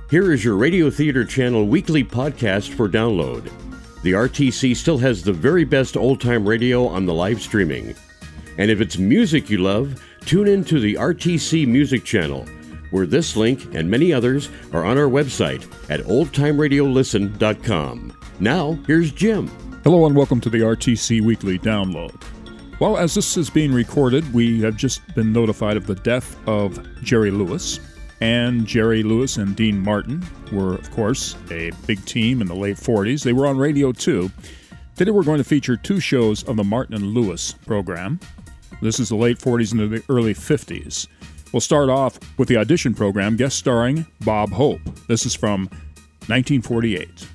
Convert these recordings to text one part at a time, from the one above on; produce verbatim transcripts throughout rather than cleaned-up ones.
Here is your Radio Theater Channel weekly podcast for download. The R T C still has the very best old-time radio on the live streaming. And if it's music you love, tune in to the R T C Music Channel, where this link and many others are on our website at old time radio listen dot com. Now, here's Jim. Hello and welcome to the R T C Weekly Download. Well, as this is being recorded, we have just been notified of the death of Jerry Lewis. And Jerry Lewis and Dean Martin were, of course, a big team in the late forties. They were on radio, too. Today we're going to feature two shows of the Martin and Lewis program. This is the late forties into the early fifties. We'll start off with the audition program, guest starring Bob Hope. This is from nineteen forty-eight.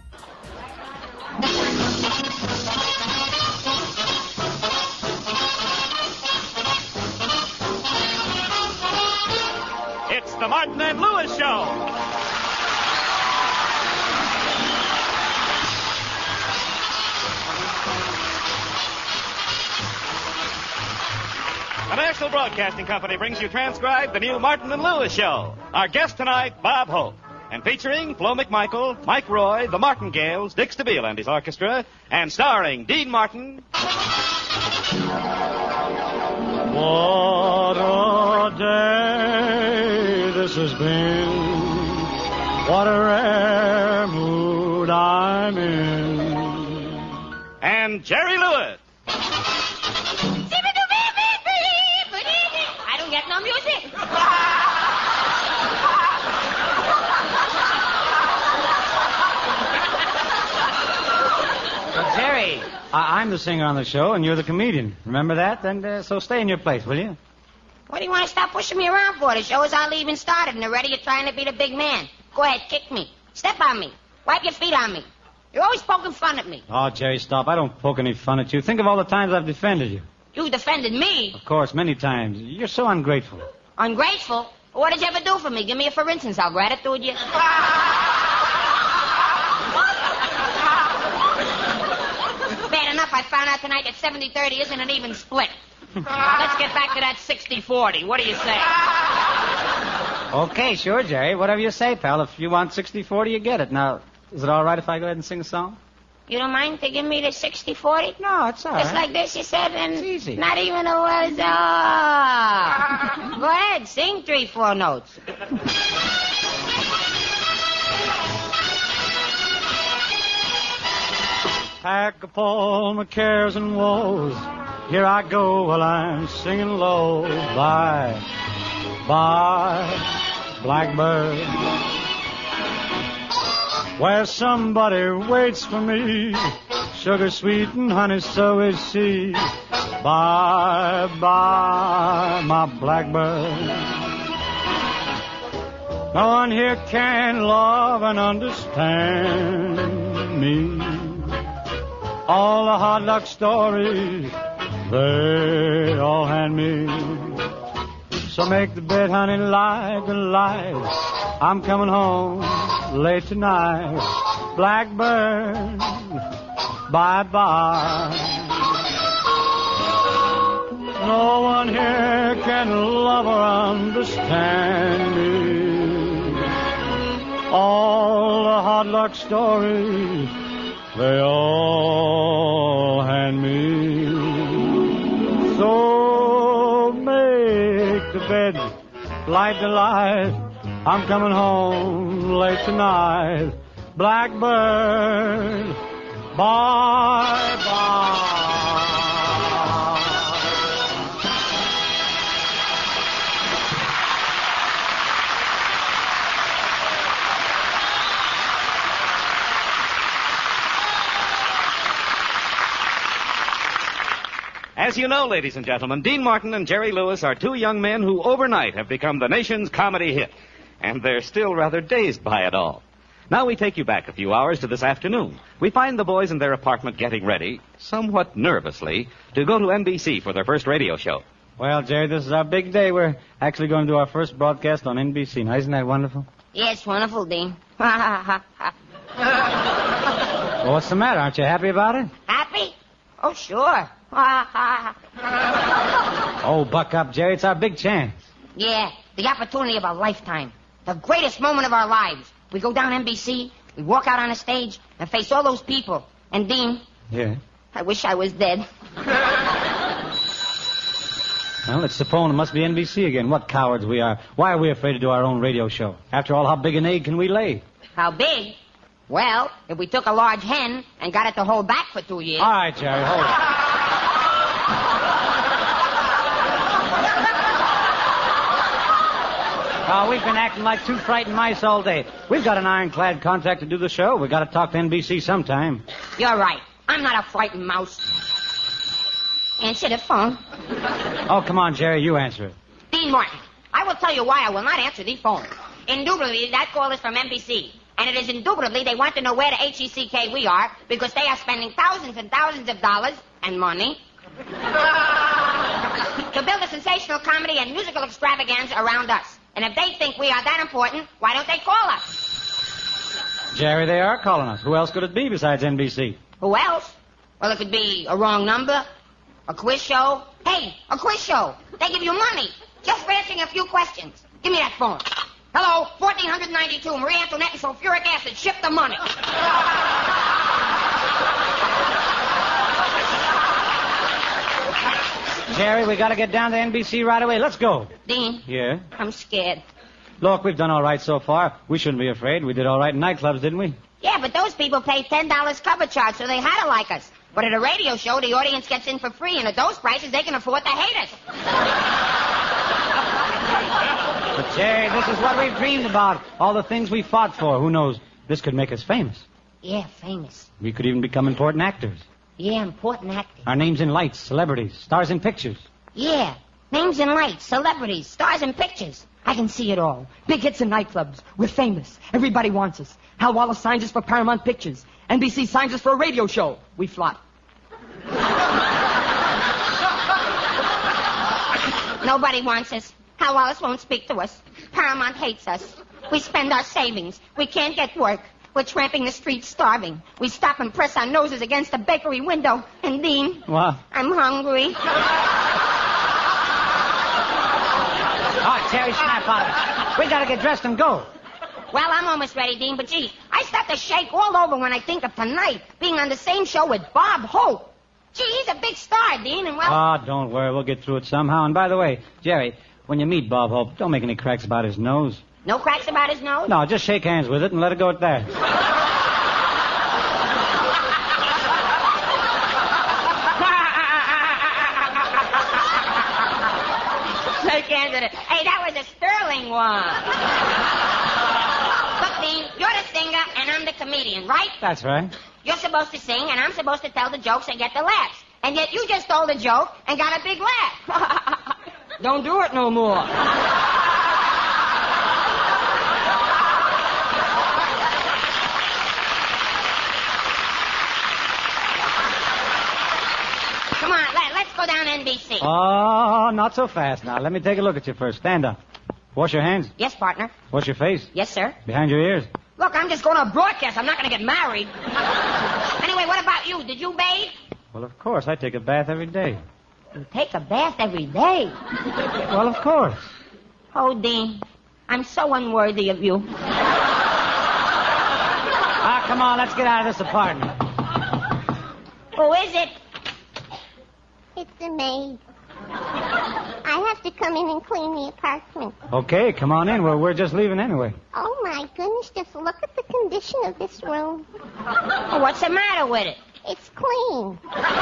The Martin and Lewis Show. The National Broadcasting Company brings you transcribed the new Martin and Lewis Show. Our guest tonight, Bob Hope. And featuring Flo McMichael, Mike Roy, the Martingales, Dick Stabile and his orchestra, and starring Dean Martin. What a day this has been. What a rare mood I'm in. And Jerry Lewis. I don't get no music. But Jerry, I- I'm the singer on the show, and you're the comedian. Remember that? And uh, so stay in your place, will you? What do you want to stop pushing me around for? The show is all even started, and already you're trying to be the big man. Go ahead, kick me. Step on me. Wipe your feet on me. You're always poking fun at me. Oh, Jerry, stop. I don't poke any fun at you. Think of all the times I've defended you. You defended me. Of course, many times. You're so ungrateful. Ungrateful? What did you ever do for me? Give me a for instance. I'll gratitude you. Bad enough I found out tonight that seventy thirty isn't an even split. Let's get back to that sixty forty. What do you say? Okay, sure, Jerry. Whatever you say, pal. If you want sixty forty, you get it. Now, is it all right if I go ahead and sing a song? You don't mind to give me the sixty forty? No, it's all right. Just like this, you said, and It's easy. Not even a word. Oh. Go ahead, sing three, four notes. Pack up all my cares and woes. Here I go while I'm singing low. Bye, bye, blackbird. Where somebody waits for me. Sugar sweet and honey, so is she. Bye, bye, my blackbird. No one here can love and understand me. All the hard luck stories, they all hand me. So make the bed, honey, light the light. I'm coming home late tonight. Blackbird, bye-bye. No one here can love or understand me. All the hard luck stories, they all hand me. So make the bed, light the light. I'm coming home late tonight. Blackbird, bye-bye. As you know, ladies and gentlemen, Dean Martin and Jerry Lewis are two young men who overnight have become the nation's comedy hit. And they're still rather dazed by it all. Now we take you back a few hours to this afternoon. We find the boys in their apartment getting ready, somewhat nervously, to go to N B C for their first radio show. Well, Jerry, this is our big day. We're actually going to do our first broadcast on N B C. Now, isn't that wonderful? Yeah, it's wonderful, Dean. Well, what's the matter? Aren't you happy about it? Happy? Oh, sure. Oh, buck up, Jerry. It's our big chance. Yeah, the opportunity of a lifetime. The greatest moment of our lives. We go down N B C, we walk out on a stage, and face all those people. And, Dean... Yeah? I wish I was dead. Well, it's the phone. It must be N B C again. What cowards we are. Why are we afraid to do our own radio show? After all, how big an egg can we lay? How big? Well, if we took a large hen and got it to hold back for two years... All right, Jerry, hold it. Oh, we've been acting like two frightened mice all day. We've got an ironclad contract to do the show. We've got to talk to N B C sometime. You're right. I'm not a frightened mouse. Answer the phone. Oh, come on, Jerry, you answer it. Dean Martin, I will tell you why I will not answer the phone. Indubitably, that call is from N B C. And it is indubitably they want to know where the H E C K we are because they are spending thousands and thousands of dollars and money to build a sensational comedy and musical extravaganza around us. And if they think we are that important, why don't they call us? Jerry, they are calling us. Who else could it be besides N B C? Who else? Well, it could be a wrong number, a quiz show. Hey, a quiz show. They give you money just for answering a few questions. Give me that phone. Hello, fourteen ninety-two, Marie Antoinette and sulfuric acid. Ship the money. Jerry, we got to get down to N B C right away. Let's go. Dean? Yeah? I'm scared. Look, we've done all right so far. We shouldn't be afraid. We did all right in nightclubs, didn't we? Yeah, but those people pay ten dollars cover charge, so they had to like us. But at a radio show, the audience gets in for free, and at those prices, they can afford to hate us. But, Jerry, this is what we've dreamed about. All the things we fought for. Who knows? This could make us famous. Yeah, famous. We could even become important actors. Yeah, important actors. Our names in lights, celebrities, stars in pictures. Yeah, names in lights, celebrities, stars in pictures. I can see it all. Big hits in nightclubs. We're famous. Everybody wants us. Hal Wallace signs us for Paramount Pictures. N B C signs us for a radio show. We flop. Nobody wants us. Hal Wallace won't speak to us. Paramount hates us. We spend our savings. We can't get work. We're tramping the streets starving. We stop and press our noses against the bakery window. And, Dean, What? I'm hungry. Oh, Jerry, snap out of it. We got to get dressed and go. Well, I'm almost ready, Dean, but gee, I start to shake all over when I think of tonight being on the same show with Bob Hope. Gee, he's a big star, Dean, and well... Oh, don't worry. We'll get through it somehow. And by the way, Jerry, when you meet Bob Hope, don't make any cracks about his nose. No cracks about his nose? No, just shake hands with it and let it go at that. Shake hands with it. Hey, that was a sterling one. Look, Dean, you're the singer and I'm the comedian, right? That's right. You're supposed to sing and I'm supposed to tell the jokes and get the laughs. And yet you just told a joke and got a big laugh. Don't do it no more. Come on, let, let's go down N B C. Oh, not so fast now. Let me take a look at you first. Stand up. Wash your hands. Yes, partner. Wash your face. Yes, sir. Behind your ears. Look, I'm just going to broadcast. I'm not going to get married. Anyway, what about you? Did you bathe? Well, of course. I take a bath every day. You take a bath every day. Well, of course. Oh, Dean, I'm so unworthy of you. Ah, come on. Let's get out of this apartment. Who is it? It's the maid. I have to come in and clean the apartment. Okay, come on in. We're, we're just leaving anyway. Oh, my goodness, just look at the condition of this room. Oh, what's the matter with it? It's clean.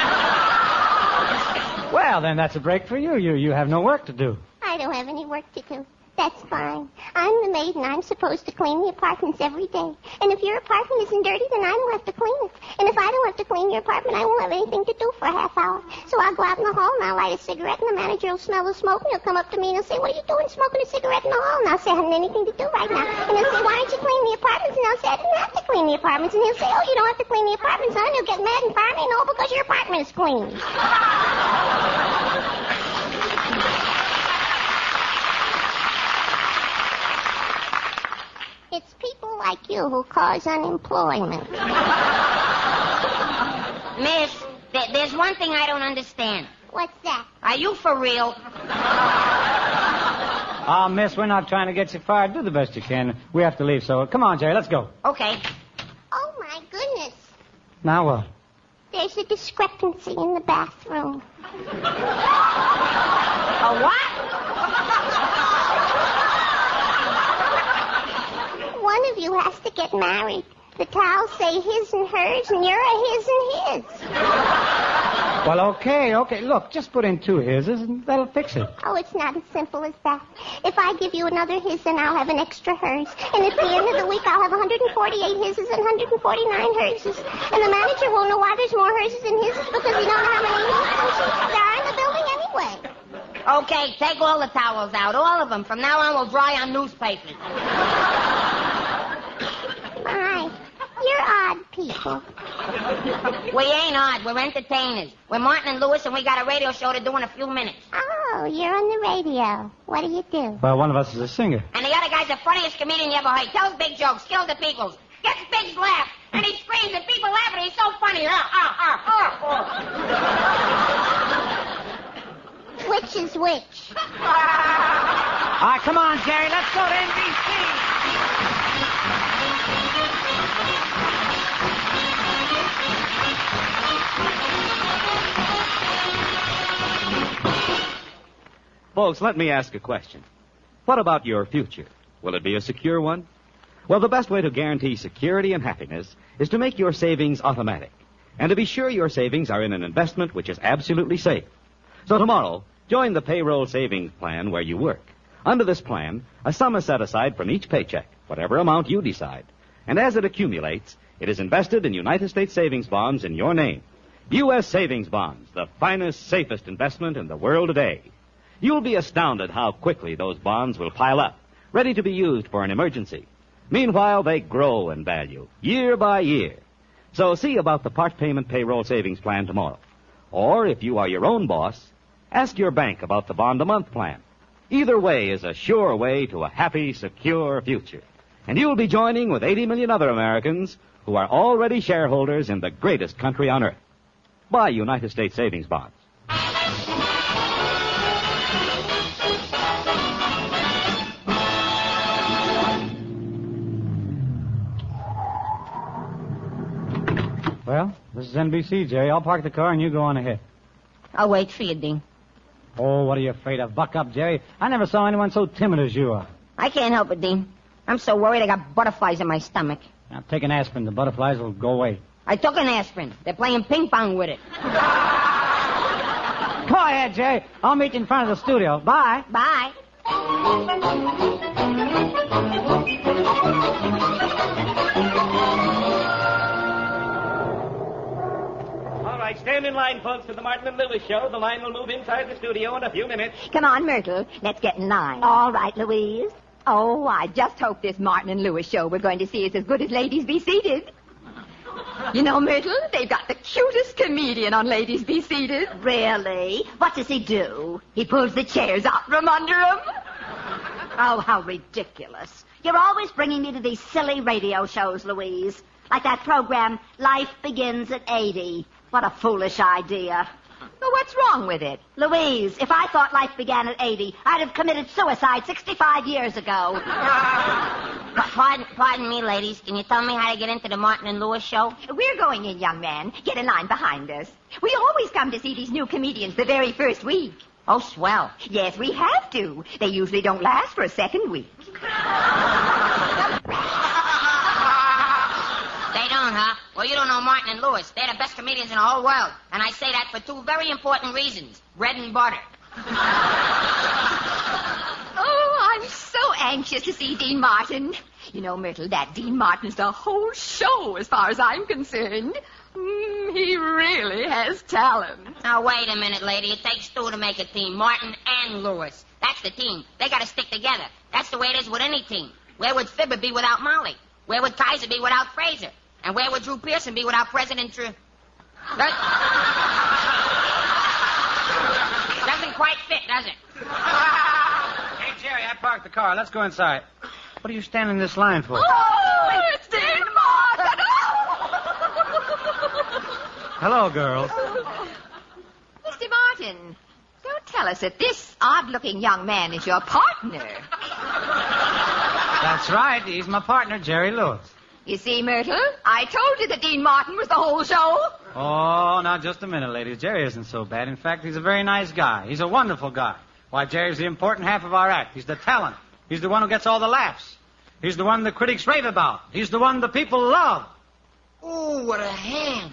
Well, then that's a break for you. You you have no work to do. I don't have any work to do. That's fine. I'm the maid, and I'm supposed to clean the apartments every day. And if your apartment isn't dirty, then I don't have to clean it. And if I don't have to clean your apartment, I won't have anything to do for a half hour. So I'll go out in the hall, and I'll light a cigarette, and the manager will smell the smoke, and he'll come up to me and he'll say, "What are you doing smoking a cigarette in the hall?" And I'll say, "I haven't anything to do right now." And he'll say, "Why don't you clean the apartments?" And I'll say, "I didn't have to clean the apartments." And he'll say, "Oh, you don't have to clean the apartments, huh?" And he'll get mad and fire me, "No, because your apartment is clean." It's people like you who cause unemployment. Miss, th- there's one thing I don't understand. What's that? Are you for real? Oh, miss, we're not trying to get you fired. Do the best you can. We have to leave, so come on, Jerry, let's go. Okay. Oh, my goodness. Now what? There's a discrepancy in the bathroom. A what? One of you has to get married. The towels say his and hers, and you're a his and his. Well, okay, okay. Look, just put in two hises, and that'll fix it. Oh, it's not as simple as that. If I give you another his, then I'll have an extra hers. And at the end of the week, I'll have one hundred forty-eight hises and one hundred forty-nine herses. And the manager won't know why there's more herses than hises because he don't know how many hises there are in the building anyway. Okay, take all the towels out, all of them. From now on, we'll dry on newspapers. My, you're odd people. We ain't odd. We're entertainers. We're Martin and Lewis, and we got a radio show to do in a few minutes. Oh, you're on the radio. What do you do? Well, one of us is a singer. And the other guy's the funniest comedian you ever heard. Tells big jokes, kills the peoples, gets big laughs, and he screams and people laugh, and he's so funny. Ah, ah, ah, ah. Which is which? All right, come on, Jerry. Let's go to N B C. Folks, let me ask a question. What about your future? Will it be a secure one? Well, the best way to guarantee security and happiness is to make your savings automatic, and to be sure your savings are in an investment which is absolutely safe. So tomorrow, join the payroll savings plan where you work. Under this plan, a sum is set aside from each paycheck, whatever amount you decide. And as it accumulates, it is invested in United States savings bonds in your name. U S savings bonds, the finest, safest investment in the world today. You'll be astounded how quickly those bonds will pile up, ready to be used for an emergency. Meanwhile, they grow in value, year by year. So see about the part payment payroll savings plan tomorrow. Or, if you are your own boss, ask your bank about the bond-a-month plan. Either way is a sure way to a happy, secure future. And you'll be joining with eighty million other Americans who are already shareholders in the greatest country on earth. Buy United States savings bonds. Well, this is N B C, Jerry. I'll park the car and you go on ahead. I'll wait for you, Dean. Oh, what are you afraid of? Buck up, Jerry. I never saw anyone so timid as you are. I can't help it, Dean. I'm so worried I got butterflies in my stomach. Now, take an aspirin. The butterflies will go away. I took an aspirin. They're playing ping pong with it. Go ahead, Jerry. I'll meet you in front of the studio. Bye. Bye. All right, stand in line, folks, for the Martin and Lewis show. The line will move inside the studio in a few minutes. Come on, Myrtle. Let's get in line. All right, Louise. Oh, I just hope this Martin and Lewis show we're going to see is as good as Ladies Be Seated. You know, Myrtle, they've got the cutest comedian on Ladies Be Seated. Really? What does he do? He pulls the chairs out from under him. Oh, how ridiculous. You're always bringing me to these silly radio shows, Louise. Like that program, Life Begins at eighty. What a foolish idea. Well, what's wrong with it? Louise, if I thought life began at eighty, I'd have committed suicide sixty-five years ago. Pardon, pardon me, ladies. Can you tell me how to get into the Martin and Lewis show? We're going in, young man. Get in line behind us. We always come to see these new comedians the very first week. Oh, swell. Yes, we have to. They usually don't last for a second week. They don't, huh? Well, you don't know Martin and Lewis. They're the best comedians in the whole world. And I say that for two very important reasons. Bread and butter. Oh, I'm so anxious to see Dean Martin. You know, Myrtle, that Dean Martin's the whole show as far as I'm concerned. Mm, he really has talent. Now, wait a minute, lady. It takes two to make a team. Martin and Lewis. That's the team. They got to stick together. That's the way it is with any team. Where would Fibber be without Molly? Where would Kaiser be without Fraser? And where would Drew Pearson be without President True? That... Doesn't quite fit, does it? Hey, Jerry, I parked the car. Let's go inside. What are you standing in this line for? Oh, it's Dean Martin! Hello, girls. Mister Martin, don't tell us that this odd-looking young man is your partner. That's right. He's my partner, Jerry Lewis. You see, Myrtle, I told you that Dean Martin was the whole show. Oh, now, just a minute, ladies. Jerry isn't so bad. In fact, he's a very nice guy. He's a wonderful guy. Why, Jerry's the important half of our act. He's the talent. He's the one who gets all the laughs. He's the one the critics rave about. He's the one the people love. Ooh, what a hand.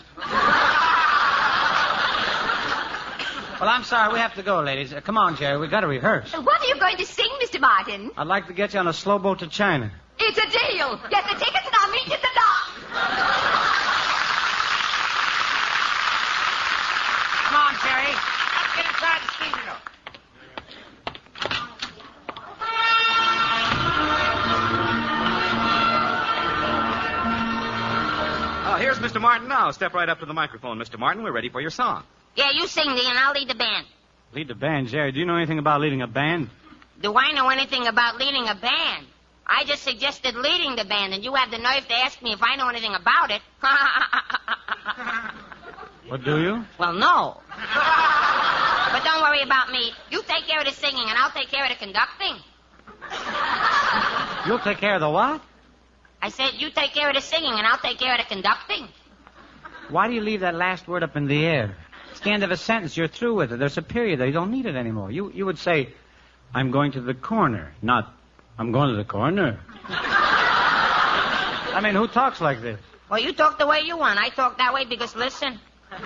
Well, I'm sorry. We have to go, ladies. Uh, come on, Jerry. We've got to rehearse. What are you going to sing, Mister Martin? I'd like to get you on a slow boat to China. It's a deal. Get the tickets and I'll meet you at the dock. Come on, Jerry. Let's get inside the studio. Oh, here's Mister Martin now. Step right up to the microphone, Mister Martin. We're ready for your song. Yeah, you sing, Dean, and I'll lead the band. Lead the band, Jerry. Do you know anything about leading a band? Do I know anything about leading a band? I just suggested leading the band, and you have the nerve to ask me if I know anything about it. What do you? Well, no. But don't worry about me. You take care of the singing, and I'll take care of the conducting. You'll take care of the what? I said you take care of the singing, and I'll take care of the conducting. Why do you leave that last word up in the air? It's the end of a sentence. You're through with it. There's a period there. You don't need it anymore. You you would say, I'm going to the corner, not I'm going to the corner. I mean, who talks like this? Well, you talk the way you want. I talk that way because, listen.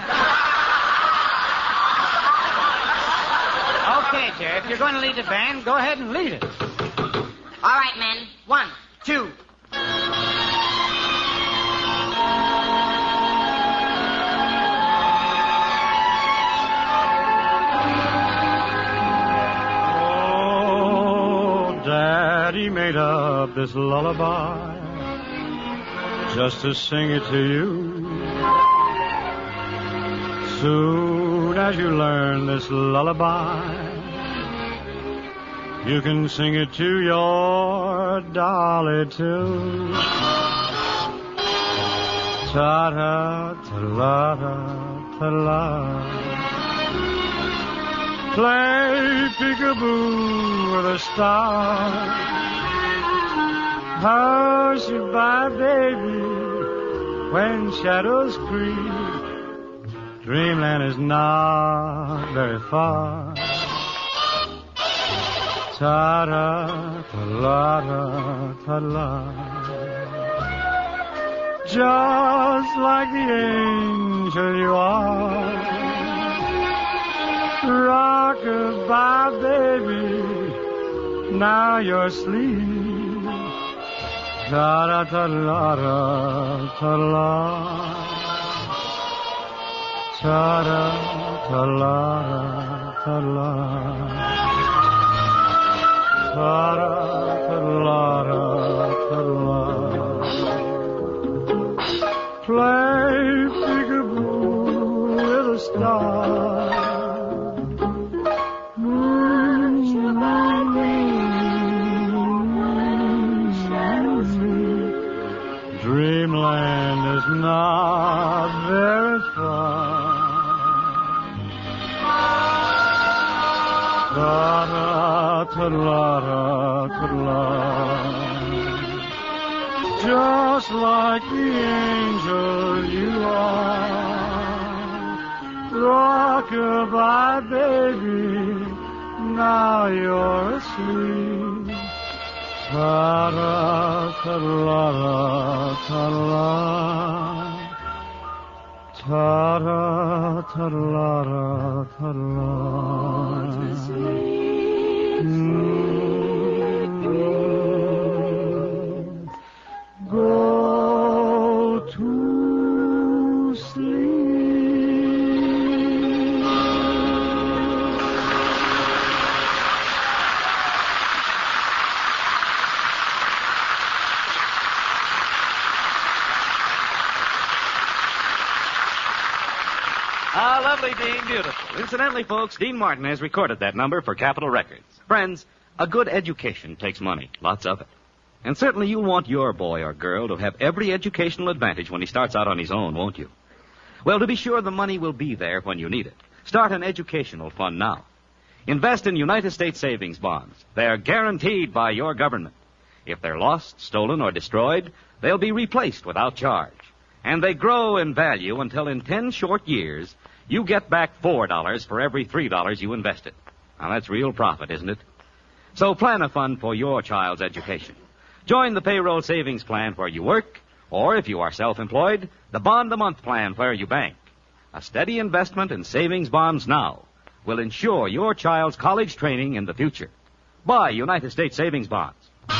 Okay, Jerry, if you're going to lead the band, go ahead and lead it. All right, men. One, two. Daddy made up this lullaby just to sing it to you. Soon as you learn this lullaby, you can sing it to your dolly too. Ta-da, ta-la-da, ta-la. Play peekaboo with a star. Hush goodbye, baby, when shadows creep. Dreamland is not very far. Ta-da, ta-la-da, ta-la. Just like the angel you are. Rock-a-bye, baby, now you're asleep. Ta-da-ta-la-da, ta-la. Ta-da-ta-la-da, ta-la. Ta-da-ta-la-da, ta-la. Play peekaboo with a star. Dreamland is not very far. Ta-da-ta-la-da-ta-la. Just like the angel you are. Rock-a-bye, baby, now you're asleep. Ta-da-ta-la-da-ta-la. Ta-da-ta-la-da-ta-la. Mm. Go to sleep. Ah, lovely, Dean. Beautiful. Incidentally, folks, Dean Martin has recorded that number for Capitol Records. Friends, a good education takes money. Lots of it. And certainly you'll want your boy or girl to have every educational advantage when he starts out on his own, won't you? Well, to be sure, the money will be there when you need it. Start an educational fund now. Invest in United States savings bonds. They're guaranteed by your government. If they're lost, stolen, or destroyed, they'll be replaced without charge. And they grow in value until in ten short years, you get back four dollars for every three dollars you invested. Now, that's real profit, isn't it? So plan a fund for your child's education. Join the payroll savings plan where you work, or if you are self-employed, the bond-a-month plan where you bank. A steady investment in savings bonds now will ensure your child's college training in the future. Buy United States savings bonds.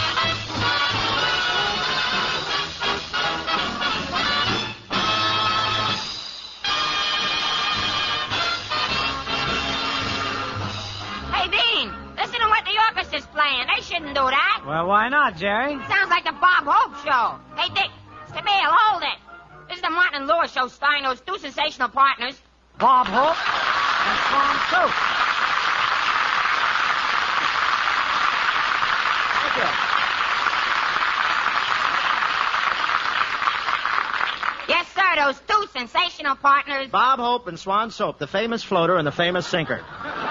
Playing. They shouldn't do that. Well, why not, Jerry? Sounds like the Bob Hope Show. Hey, Dick, Stabile, hold it. This is the Martin and Lewis Show starring those two sensational partners, Bob Hope and Swan Soup. Thank you. Yes, sir, those two sensational partners. Bob Hope and Swan Soap, the famous floater and the famous sinker.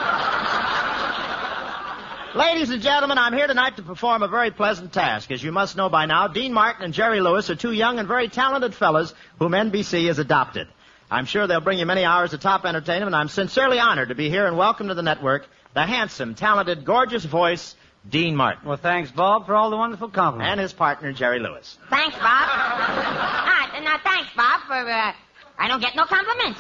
Ladies and gentlemen, I'm here tonight to perform a very pleasant task. As you must know by now, Dean Martin and Jerry Lewis are two young and very talented fellows whom N B C has adopted. I'm sure they'll bring you many hours of top entertainment, and I'm sincerely honored to be here and welcome to the network the handsome, talented, gorgeous voice, Dean Martin. Well, thanks, Bob, for all the wonderful compliments. And his partner, Jerry Lewis. Thanks, Bob. ah, now, thanks, Bob, for, uh, I don't get no compliments.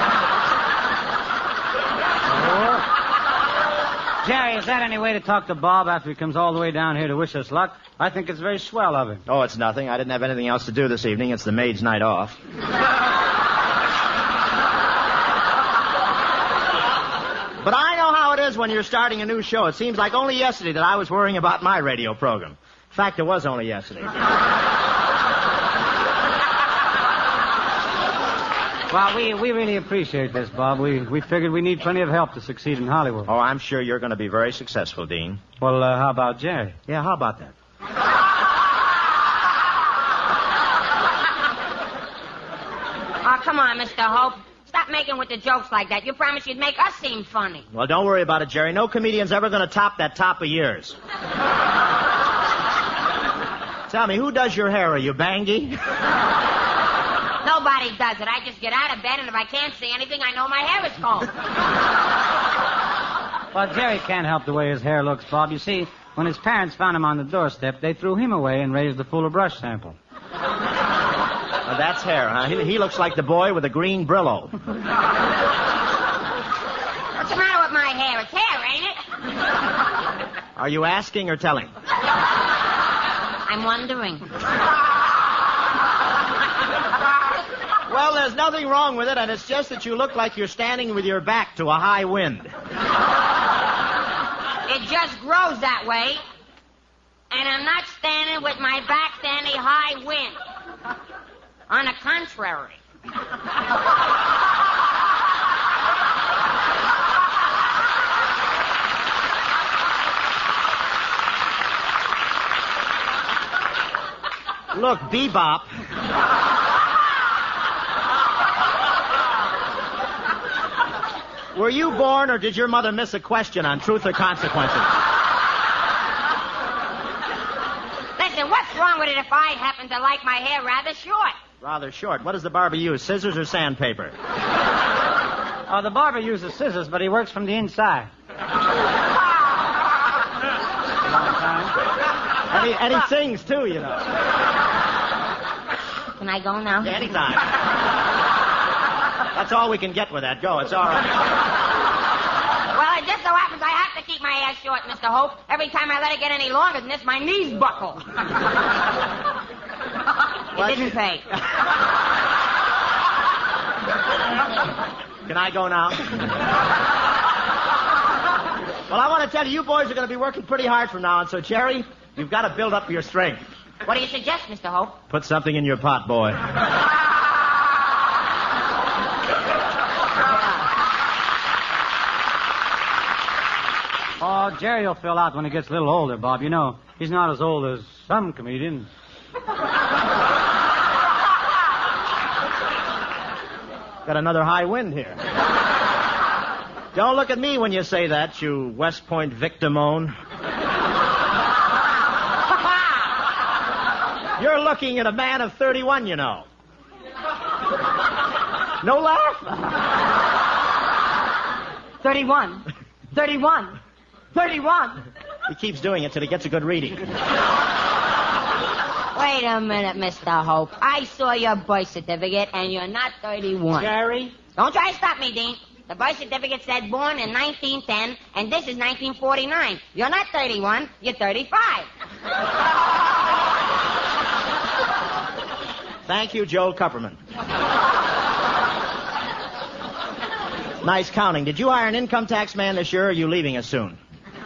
Oh. Jerry, is that any way to talk to Bob after he comes all the way down here to wish us luck? I think it's very swell of him. Oh, it's nothing. I didn't have anything else to do this evening. It's the maid's night off. But I know how it is when you're starting a new show. It seems like only yesterday that I was worrying about my radio program. In fact, it was only yesterday. Well, we, we really appreciate this, Bob. We we figured we need plenty of help to succeed in Hollywood. Oh, I'm sure you're going to be very successful, Dean. Well, uh, how about Jerry? Yeah, how about that? Oh, come on, Mister Hope. Stop making with the jokes like that. You promised you'd make us seem funny. Well, don't worry about it, Jerry. No comedian's ever going to top that top of yours. Tell me, who does your hair? Are you Bangy? Nobody does it. I just get out of bed, and if I can't see anything, I know my hair is combed. Well, Jerry can't help the way his hair looks, Bob. You see, when his parents found him on the doorstep, they threw him away and raised the Fuller brush sample. Well, that's hair, huh? He, he looks like the boy with a green Brillo. What's the matter with my hair? It's hair, ain't it? Are you asking or telling? I'm wondering. Well, there's nothing wrong with it, and it's just that you look like you're standing with your back to a high wind. It just grows that way, and I'm not standing with my back to any high wind. On the contrary. Look, Bebop. Were you born, or did your mother miss a question on truth or consequences? Listen, what's wrong with it if I happen to like my hair rather short? Rather short. What does the barber use, scissors or sandpaper? Oh, the barber uses scissors, but he works from the inside. and, he, and he sings, too, you know. Can I go now? Yeah, anytime. That's all we can get with that. Go, it's all right. Well, it just so happens I have to keep my hair short, Mister Hope. Every time I let it get any longer than this, my knees buckle. It didn't pay. Can I go now? Well, I want to tell you, you boys are going to be working pretty hard from now on, so, Jerry, you've got to build up your strength. What do you suggest, Mister Hope? Put something in your pot, boy. Oh, Jerry will fill out when he gets a little older, Bob. You know, he's not as old as some comedians. Got another high wind here. Don't look at me when you say that, you West Point victimone. You're looking at a man of thirty-one, you know. No laugh? thirty-one. thirty-one. thirty-one. He keeps doing it till he gets a good reading. Wait a minute, Mister Hope. I saw your birth certificate, and you're not thirty-one. Jerry? Don't try to stop me, Dean. The birth certificate said born in nineteen ten, and this is nineteen forty-nine. You're not thirty-one. You're thirty-five. Thank you, Joel Kupperman. Nice counting. Did you hire an income tax man this year, or are you leaving us soon?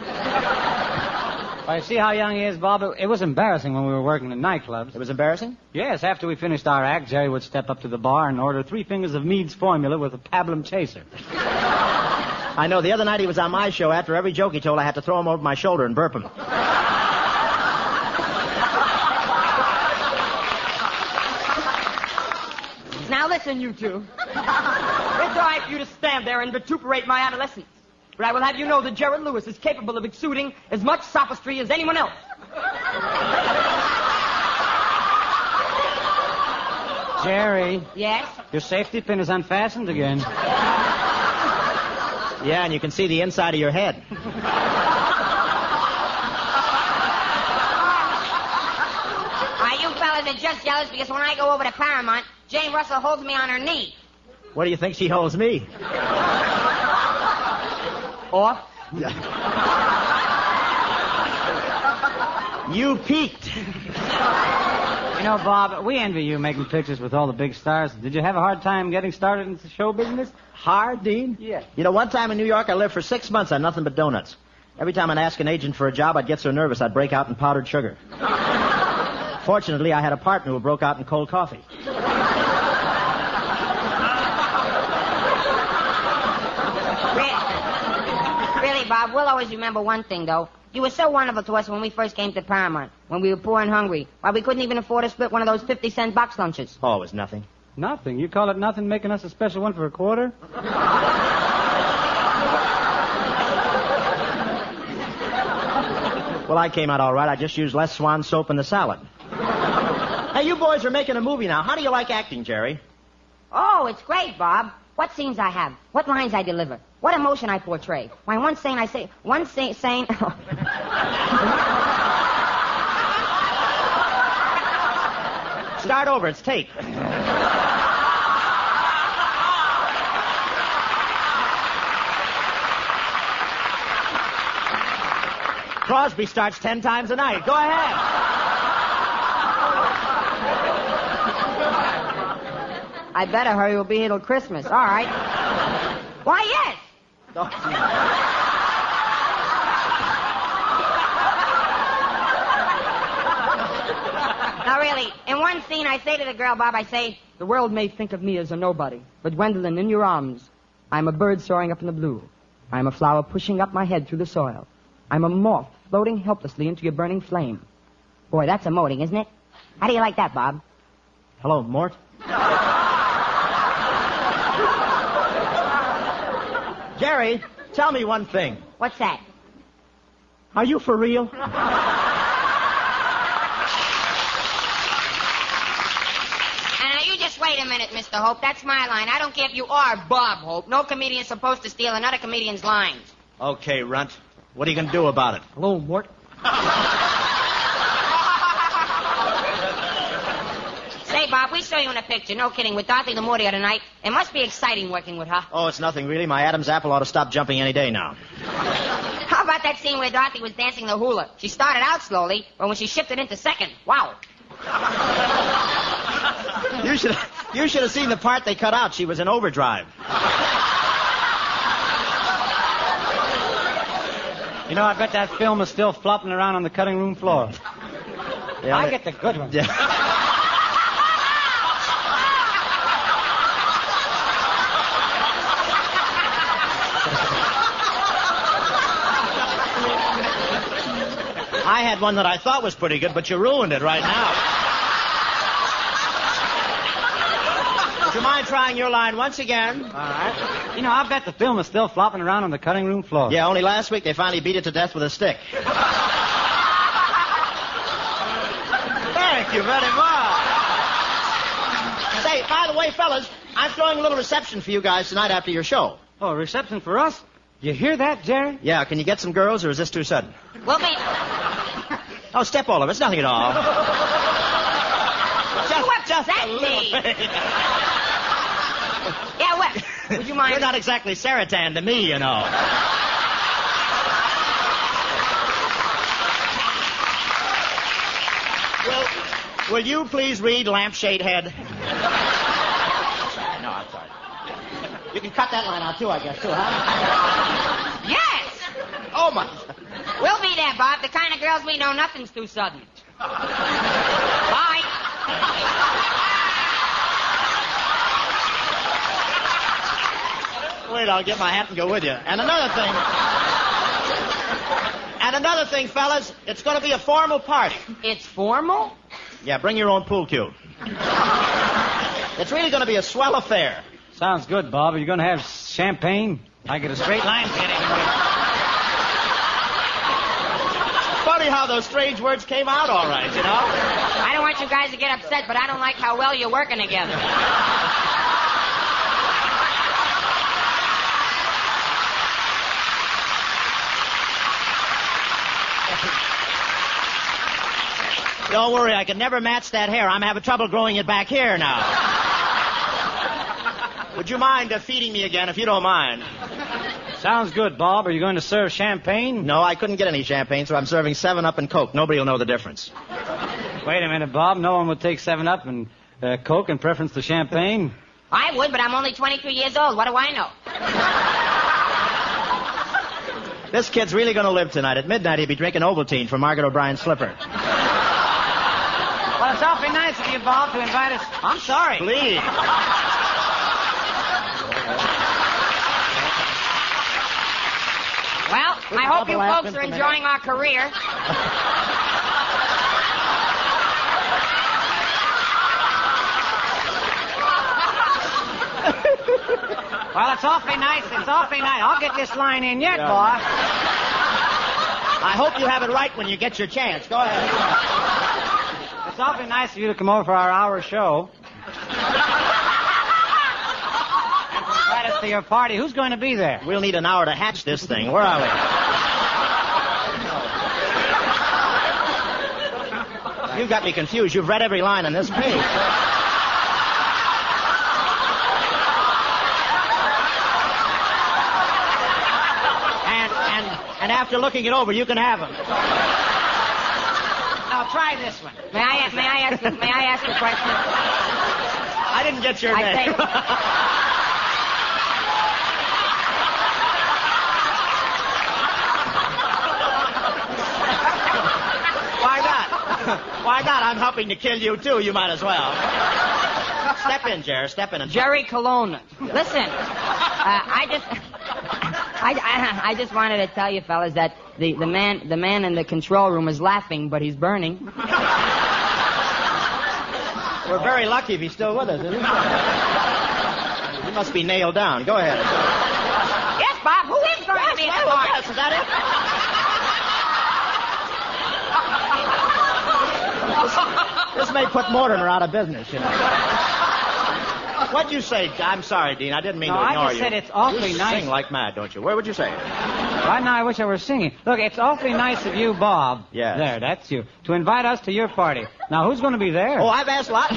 I see how young he is, Bob. It, it was embarrassing when we were working in nightclubs. It was embarrassing? Yes, after we finished our act, Jerry would step up to the bar and order three fingers of Mead's formula with a pablum chaser. I know. The other night he was on my show. After every joke he told, I had to throw him over my shoulder and burp him. Now listen, you two. It's all right for you to stand there and vituperate my adolescence. But I will have you know that Gerald Lewis is capable of exuding as much sophistry as anyone else. Jerry. Yes? Your safety pin is unfastened again. Yeah, and you can see the inside of your head. Are you fellas are just jealous because when I go over to Paramount, Jane Russell holds me on her knee. What do you think she holds me? Off? You peaked. You know, Bob, we envy you making pictures with all the big stars. Did you have a hard time getting started in the show business? Hard, Dean? Yeah. You know, one time in New York, I lived for six months on nothing but donuts. Every time I'd ask an agent for a job, I'd get so nervous I'd break out in powdered sugar. Fortunately, I had a partner who broke out in cold coffee. Really, Bob, we'll always remember one thing, though. You were so wonderful to us when we first came to Paramount, when we were poor and hungry, while we couldn't even afford to split one of those fifty-cent box lunches. Oh, it was nothing. Nothing. You call it nothing, making us a special one for a quarter? Well, I came out all right. I just used less Swan soap in the salad. Hey, you boys are making a movie now. How do you like acting, Jerry? Oh, it's great, Bob. What scenes I have, what lines I deliver, what emotion I portray. Why, one scene I say, one scene saying... Start over. It's tape. Crosby starts ten times a night. Go ahead. I better hurry. We'll be here till Christmas. All right. Why, yes. Now, really, in one scene, I say to the girl, Bob, I say, The world may think of me as a nobody, but Gwendolyn, in your arms, I'm a bird soaring up in the blue. I'm a flower pushing up my head through the soil. I'm a moth floating helplessly into your burning flame. Boy, that's emoting, isn't it? How do you like that, Bob? Hello, Mort. Jerry, tell me one thing. What's that? Are you for real? And now you just wait a minute, Mister Hope. That's my line. I don't care if you are Bob Hope. No comedian's supposed to steal another comedian's lines. Okay, Runt. What are you going to do about it? Hello, Mort. Say, Bob, we saw you in a picture, no kidding, with Dorothy Lamour the other night. It must be exciting working with her. Oh, it's nothing, really. My Adam's apple ought to stop jumping any day now. How about that scene where Dorothy was dancing the hula? She started out slowly, but when she shifted into second, wow. You should you should have seen the part they cut out. She was in overdrive. You know, I bet that film is still flopping around on the cutting room floor. Yeah, I they- get the good one. Yeah. I had one that I thought was pretty good, but you ruined it right now. Would you mind trying your line once again? All right. You know, I bet the film is still flopping around on the cutting room floor. Yeah, only last week they finally beat it to death with a stick. Very Thank you very much. Say, by the way, fellas, I'm throwing a little reception for you guys tonight after your show. Oh, reception for us? You hear that, Jerry? Yeah, can you get some girls, or is this too sudden? We'll be... Oh, step all of it. It's nothing at all. just, What's just that a little mean? bit. Yeah, what? Would you mind? You're not exactly Saratan to me, you know. Will, will you please read Lampshade Head? Sorry, no, I'm sorry. You can cut that line out, too, I guess, too, huh? Yes! Oh, my... We'll be there, Bob. The kind of girls we know, nothing's too sudden. Bye. Wait, I'll get my hat and go with you. And another thing... And another thing, fellas, it's going to be a formal party. It's formal? Yeah, bring your own pool cue. It's really going to be a swell affair. Sounds good, Bob. Are you going to have champagne? I get a straight line to get in. Funny how those strange words came out all right, you know? I don't want you guys to get upset, but I don't like how well you're working together. Don't worry, I can never match that hair. I'm having trouble growing it back here now. Would you mind uh, feeding me again, if you don't mind? Sounds good, Bob. Are you going to serve champagne? No, I couldn't get any champagne, so I'm serving seven up and Coke. Nobody will know the difference. Wait a minute, Bob. No one would take seven up and uh, Coke in preference to champagne? I would, but I'm only twenty-three years old. What do I know? This kid's really going to live tonight. At midnight, he'll be drinking Ovaltine from Margaret O'Brien's slipper. Well, it's awfully nice of you, Bob, to invite us. I'm sorry. Please. Well, I hope you folks are enjoying our career. Well, it's awfully nice. It's awfully nice. I'll get this line in yet, yeah. Boss. I hope you have it right when you get your chance. Go ahead. It's awfully nice of you to come over for our hour show. And to invite us to your party. Who's going to be there? We'll need an hour to hatch this thing. Where are we? You've got me confused. You've read every line on this page. And after looking it over, you can have them. Now try this one. May I may I ask may I ask a question? I didn't get your I name. Think... Why not? Why not? I'm helping to kill you too. You might as well. Step in, Jerry. Step in and Jerry Colonna. Listen, uh, I just. I, I, I just wanted to tell you, fellas, that the, the man the man in the control room is laughing, but he's burning. We're very lucky if he's still with us, isn't he? He must be nailed down. Go ahead. Yes, Bob. Who is going yes, to be well, the boss? Yes, is that it? this, this may put Mortimer out of business, you know. What'd you say? I'm sorry, Dean. I didn't mean no, to ignore I just you. said it's awfully you nice. Sing like mad, don't you? Where would you say it? Right now, I wish I were singing. Look, it's awfully nice of you, Bob. Yes. There, that's you. To invite us to your party. Now, who's going to be there? Oh, I've asked a lot.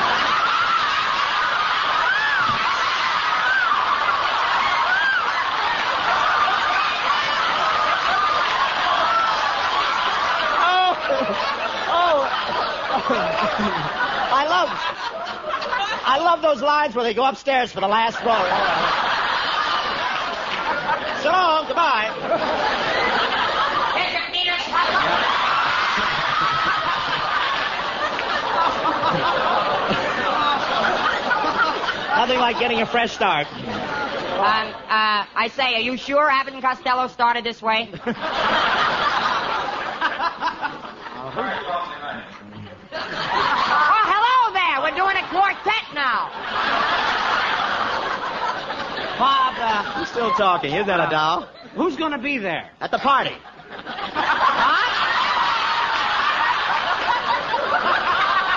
oh, oh, I love. I love those lines where they go upstairs for the last row. So long, goodbye. Nothing like getting a fresh start. Um, uh, I say, are you sure Abbott and Costello started this way? Oh, hello there. We're doing a quartet now. Bob, uh... He's still talking. Isn't that a doll? Who's going to be there? At the party. Huh?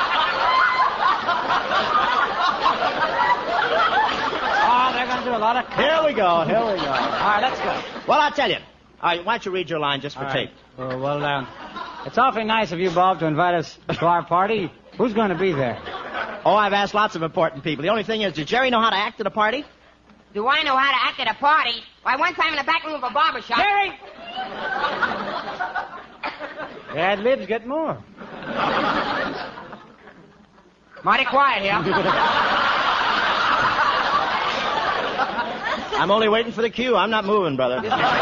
lot of... Here we go, here we go. All right, let's go. Well, I'll tell you. All right, why don't you read your line just for All tape? right. Oh, well, um, it's awfully nice of you, Bob, to invite us to our party. Who's going to be there? Oh, I've asked lots of important people. The only thing is, does Jerry know how to act at a party? Do I know how to act at a party? Why, one time in the back room of a barber shop... Jerry! The ad libs get more. Mighty quiet here. I'm only waiting for the cue. I'm not moving, brother.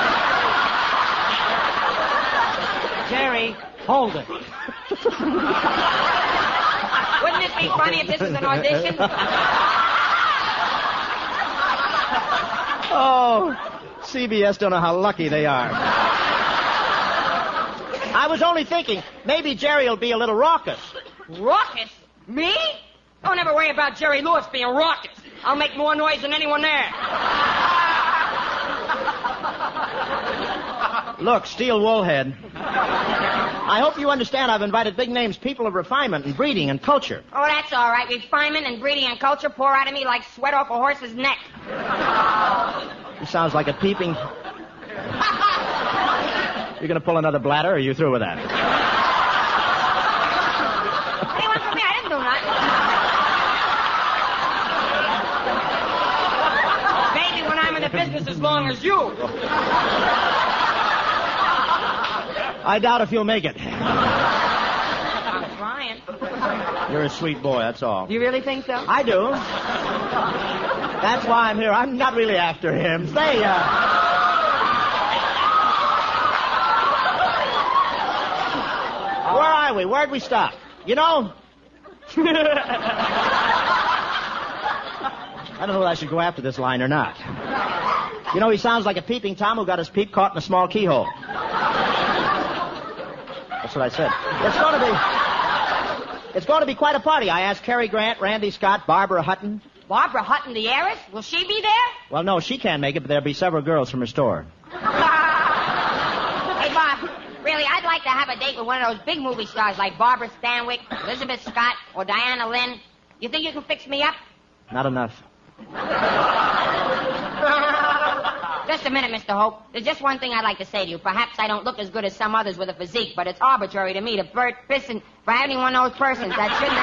Jerry, hold it. Wouldn't it be funny if this was an audition? Oh, C B S don't know how lucky they are. I was only thinking, maybe Jerry will be a little raucous. Raucous? Me? Don't ever worry about Jerry Lewis being raucous. I'll make more noise than anyone there. Look, Steel Woolhead. I hope you understand I've invited big names, people of refinement and breeding and culture. Oh, that's all right. Refinement and breeding and culture pour out of me like sweat off a horse's neck. He sounds like a peeping... You gonna pull another bladder, or are you through with that? What do you want from me? I didn't do nothing. Maybe when I'm in the business as long as you. I doubt if you'll make it. I'm trying. You're a sweet boy, that's all. You really think so? I do. That's why I'm here. I'm not really after him. Say, uh... Where are we? Where'd we stop? You know? I don't know whether I should go after this line or not. You know, he sounds like a peeping Tom who got his peep caught in a small keyhole. That's what I said. It's going to be... It's going to be quite a party. I asked Cary Grant, Randy Scott, Barbara Hutton. Barbara Hutton, the heiress? Will she be there? Well, no, she can't make it, but there'll be several girls from her store. Hey, Bob, really, I'd like to have a date with one of those big movie stars like Barbara Stanwyck, Elizabeth Scott, or Diana Lynn. You think you can fix me up? Not enough. Just a minute, Mister Hope. There's just one thing I'd like to say to you. Perhaps I don't look as good as some others with a physique, but it's arbitrary to me to Bert Pisson for any one of those persons that shouldn't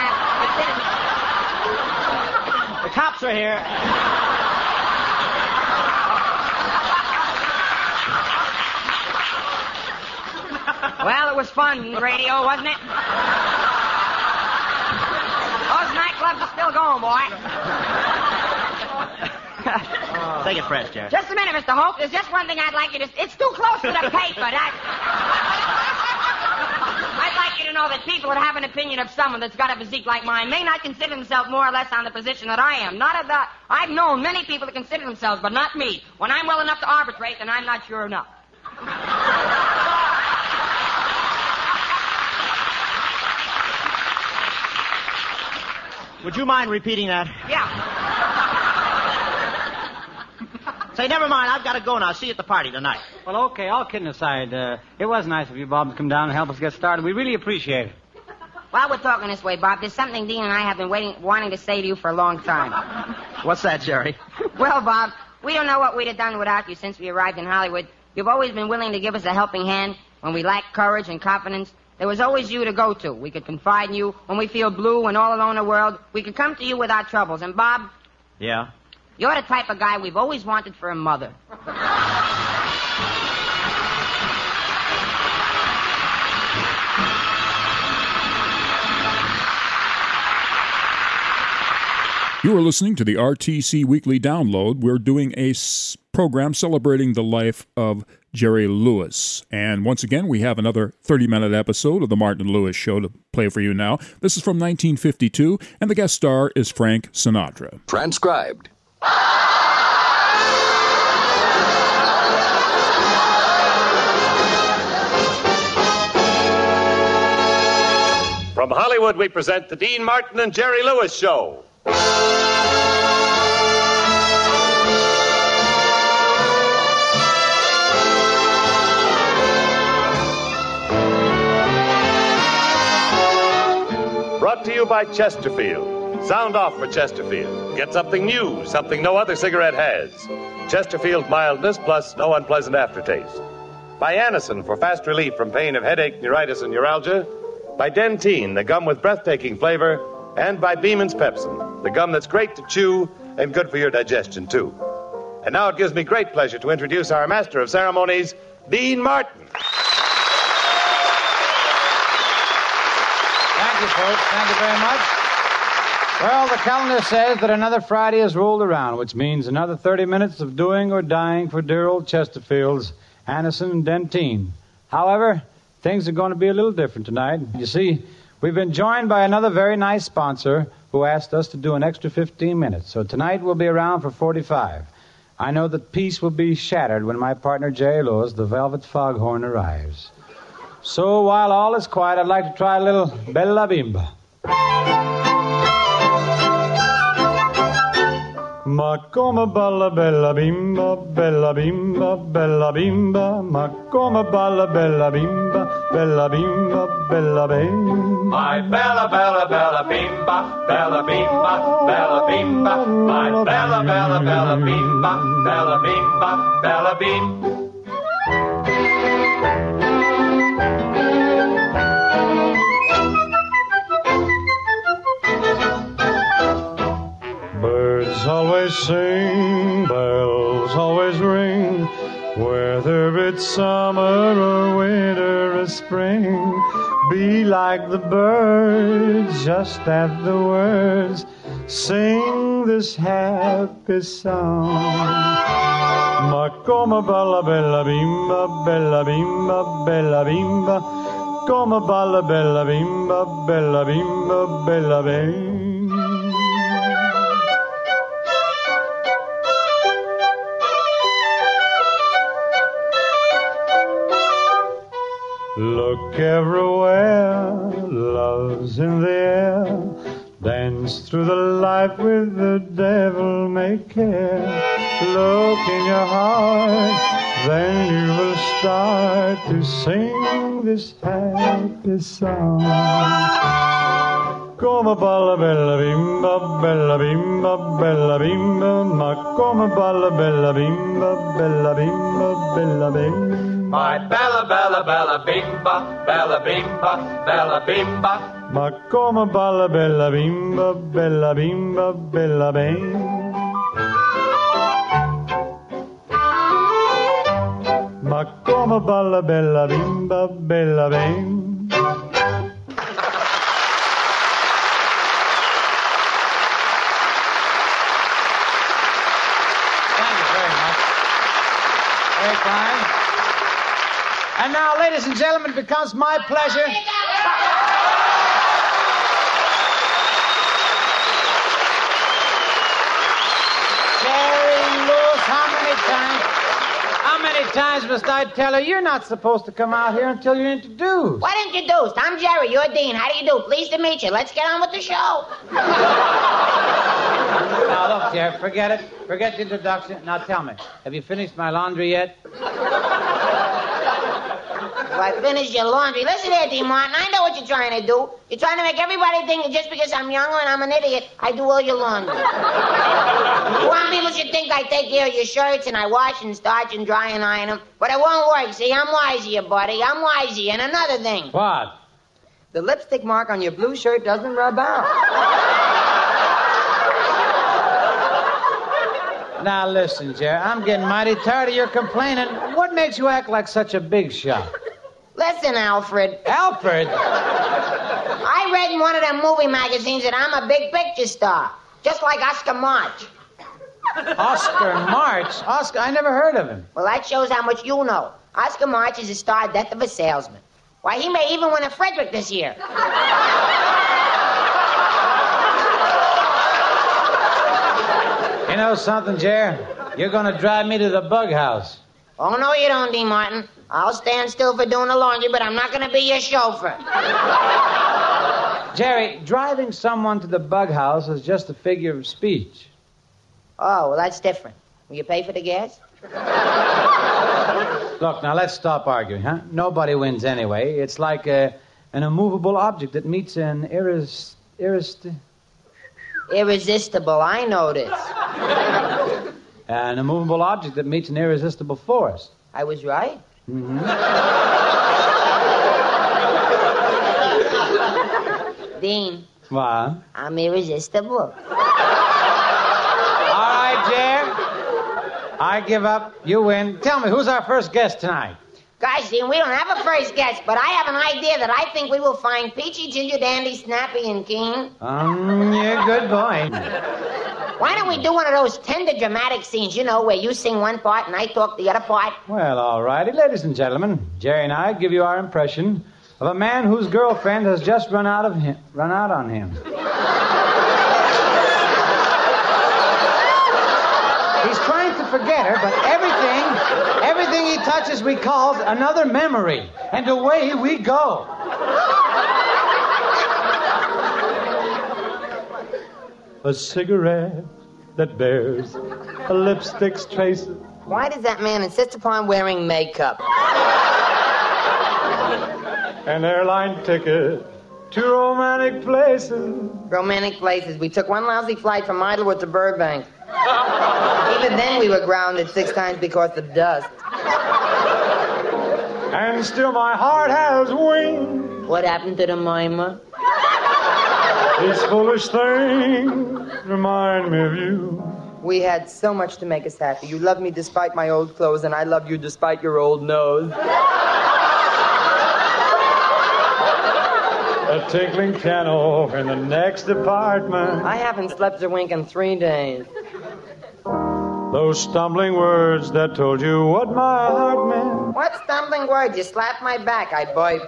have... The cops are here. Well, it was fun, radio, wasn't it? Those nightclubs are still going, boy. Take it fresh, Jerry. Just a minute, Mister Hope. There's just one thing I'd like you to... It's too close to the paper. That... I'd like you to know that people that have an opinion of someone that's got a physique like mine may not consider themselves more or less on the position that I am. Not of the... I've known many people that consider themselves, but not me. When I'm well enough to arbitrate, then I'm not sure enough. Would you mind repeating that? Yeah. Say, never mind. I've got to go now. See you at the party tonight. Well, okay, all kidding aside, uh, it was nice of you, Bob, to come down and help us get started. We really appreciate it. While we're talking this way, Bob, there's something Dean and I have been waiting, wanting to say to you for a long time. What's that, Jerry? Well, Bob, we don't know what we'd have done without you since we arrived in Hollywood. You've always been willing to give us a helping hand when we lacked courage and confidence. There was always you to go to. We could confide in you when we feel blue and all alone in the world. We could come to you with our troubles. And, Bob... Yeah? You're the type of guy we've always wanted for a mother. You are listening to the R T C Weekly Download. We're doing a s- program celebrating the life of Jerry Lewis. And once again, we have another thirty-minute episode of The Martin and Lewis Show to play for you now. This is from nineteen fifty-two, and the guest star is Frank Sinatra. Transcribed. From Hollywood, we present the Dean Martin and Jerry Lewis Show. Brought to you by Chesterfield. Sound off for Chesterfield. Get something new, something no other cigarette has. Chesterfield mildness plus no unpleasant aftertaste. By Anacin for fast relief from pain of headache, neuritis, and neuralgia. By Dentyne, the gum with breathtaking flavor. And by Beeman's Pepsin, the gum that's great to chew and good for your digestion, too. And now it gives me great pleasure to introduce our master of ceremonies, Dean Martin. Thank you, folks. Thank you very much. Well, the calendar says that another Friday has rolled around, which means another thirty minutes of doing or dying for dear old Chesterfield's Anacin and Dentyne. However, things are going to be a little different tonight. You see, we've been joined by another very nice sponsor who asked us to do an extra fifteen minutes. So tonight we'll be around for forty-five. I know that peace will be shattered when my partner Jerry Lewis, the Velvet Foghorn, arrives. So while all is quiet, I'd like to try a little Bella Bimba. Ma come balla bella bimba, bella bimba, bella bimba, ma come balla bella bimba, bella bimba, bella bimba. My bella, bella, bella bimba, bella bimba, bella bimba, my bella, bella, bella bimba, bella bimba, bella bimba. Birds always sing, bells always ring, whether it's summer or winter or spring. Be like the birds, just at the words, sing this happy song. Ma come balla bella bimba, bella bimba, bella bimba, come balla bella bimba, bella bimba, bella bimba. Look everywhere, love's in the air. Dance through the life with the devil may care. Look in your heart, then you will start to sing this happy song. Come balla bella bimba, bella bimba, bella bimba, ma come balla bella bimba, bella bimba, bella bimba. My bella, bella, bella bimba, bella bimba, bella bimba. Ma come balla bella bimba, bella bimba, bella bimba. Ma come balla bella bimba, bella bimba. Thank you very much. Very kind. And now, ladies and gentlemen, it becomes my pleasure. Jerry Lewis, how many times? How many times must I tell her you're not supposed to come out here until you're introduced? What introduced? I'm Jerry. You're Dean. How do you do? Pleased to meet you. Let's get on with the show. Now, look, Jerry, forget it. Forget the introduction. Now, tell me, have you finished my laundry yet? If I finish your laundry... Listen here, Dean Martin, I know what you're trying to do. You're trying to make everybody think that just because I'm younger and I'm an idiot, I do all your laundry. You want people should think I take care of your shirts and I wash and starch and dry and iron them. But it won't work, see? I'm wise here, buddy. I'm wise here. And another thing. What? The lipstick mark on your blue shirt doesn't rub out. Now, listen, Jerry, I'm getting mighty tired of your complaining. What makes you act like such a big shot? Listen, Alfred. Alfred? I read in one of them movie magazines that I'm a big picture star, just like Oscar March. Oscar March? Oscar, I never heard of him. Well, that shows how much you know. Oscar March is a star death of a salesman. Why, he may even win a Frederick this year. You know something, Jerry? You're going to drive me to the bug house. Oh, no, you don't, Dean Martin. I'll stand still for doing the laundry, but I'm not going to be your chauffeur. Jerry, driving someone to the bug house is just a figure of speech. Oh, well, that's different. Will you pay for the gas? Look, now, let's stop arguing, huh? Nobody wins anyway. It's like a, an immovable object that meets an iris... iris... Irresistible, I know this. An immovable object that meets an irresistible force. I was right. Mm-hmm. Dean. What? I'm irresistible. All right, Jer. I give up. You win. Tell me, who's our first guest tonight? Guys, Dean, we don't have a first guest, but I have an idea that I think we will find Peachy, Ginger, Dandy, Snappy, and Keen. Um, yeah, good boy. Why don't we do one of those tender dramatic scenes, you know, where you sing one part and I talk the other part? Well, all righty, ladies and gentlemen. Jerry and I give you our impression of a man whose girlfriend has just run out of him, run out on him. He's trying to forget her, but everything, everything he touches recalls another memory, and away we go. A cigarette that bears a lipstick's traces. Why does that man insist upon wearing makeup? An airline ticket to romantic places. Romantic places. We took one lousy flight from Idlewood to Burbank. Even then we were grounded six times because of dust. And still my heart has wings. What happened to the mimer? These foolish things remind me of you. We had so much to make us happy. You loved me despite my old clothes, and I loved you despite your old nose. A tinkling piano in the next apartment. I haven't slept a wink in three days. Those stumbling words that told you what my heart meant. What stumbling words? You slapped my back, I boy.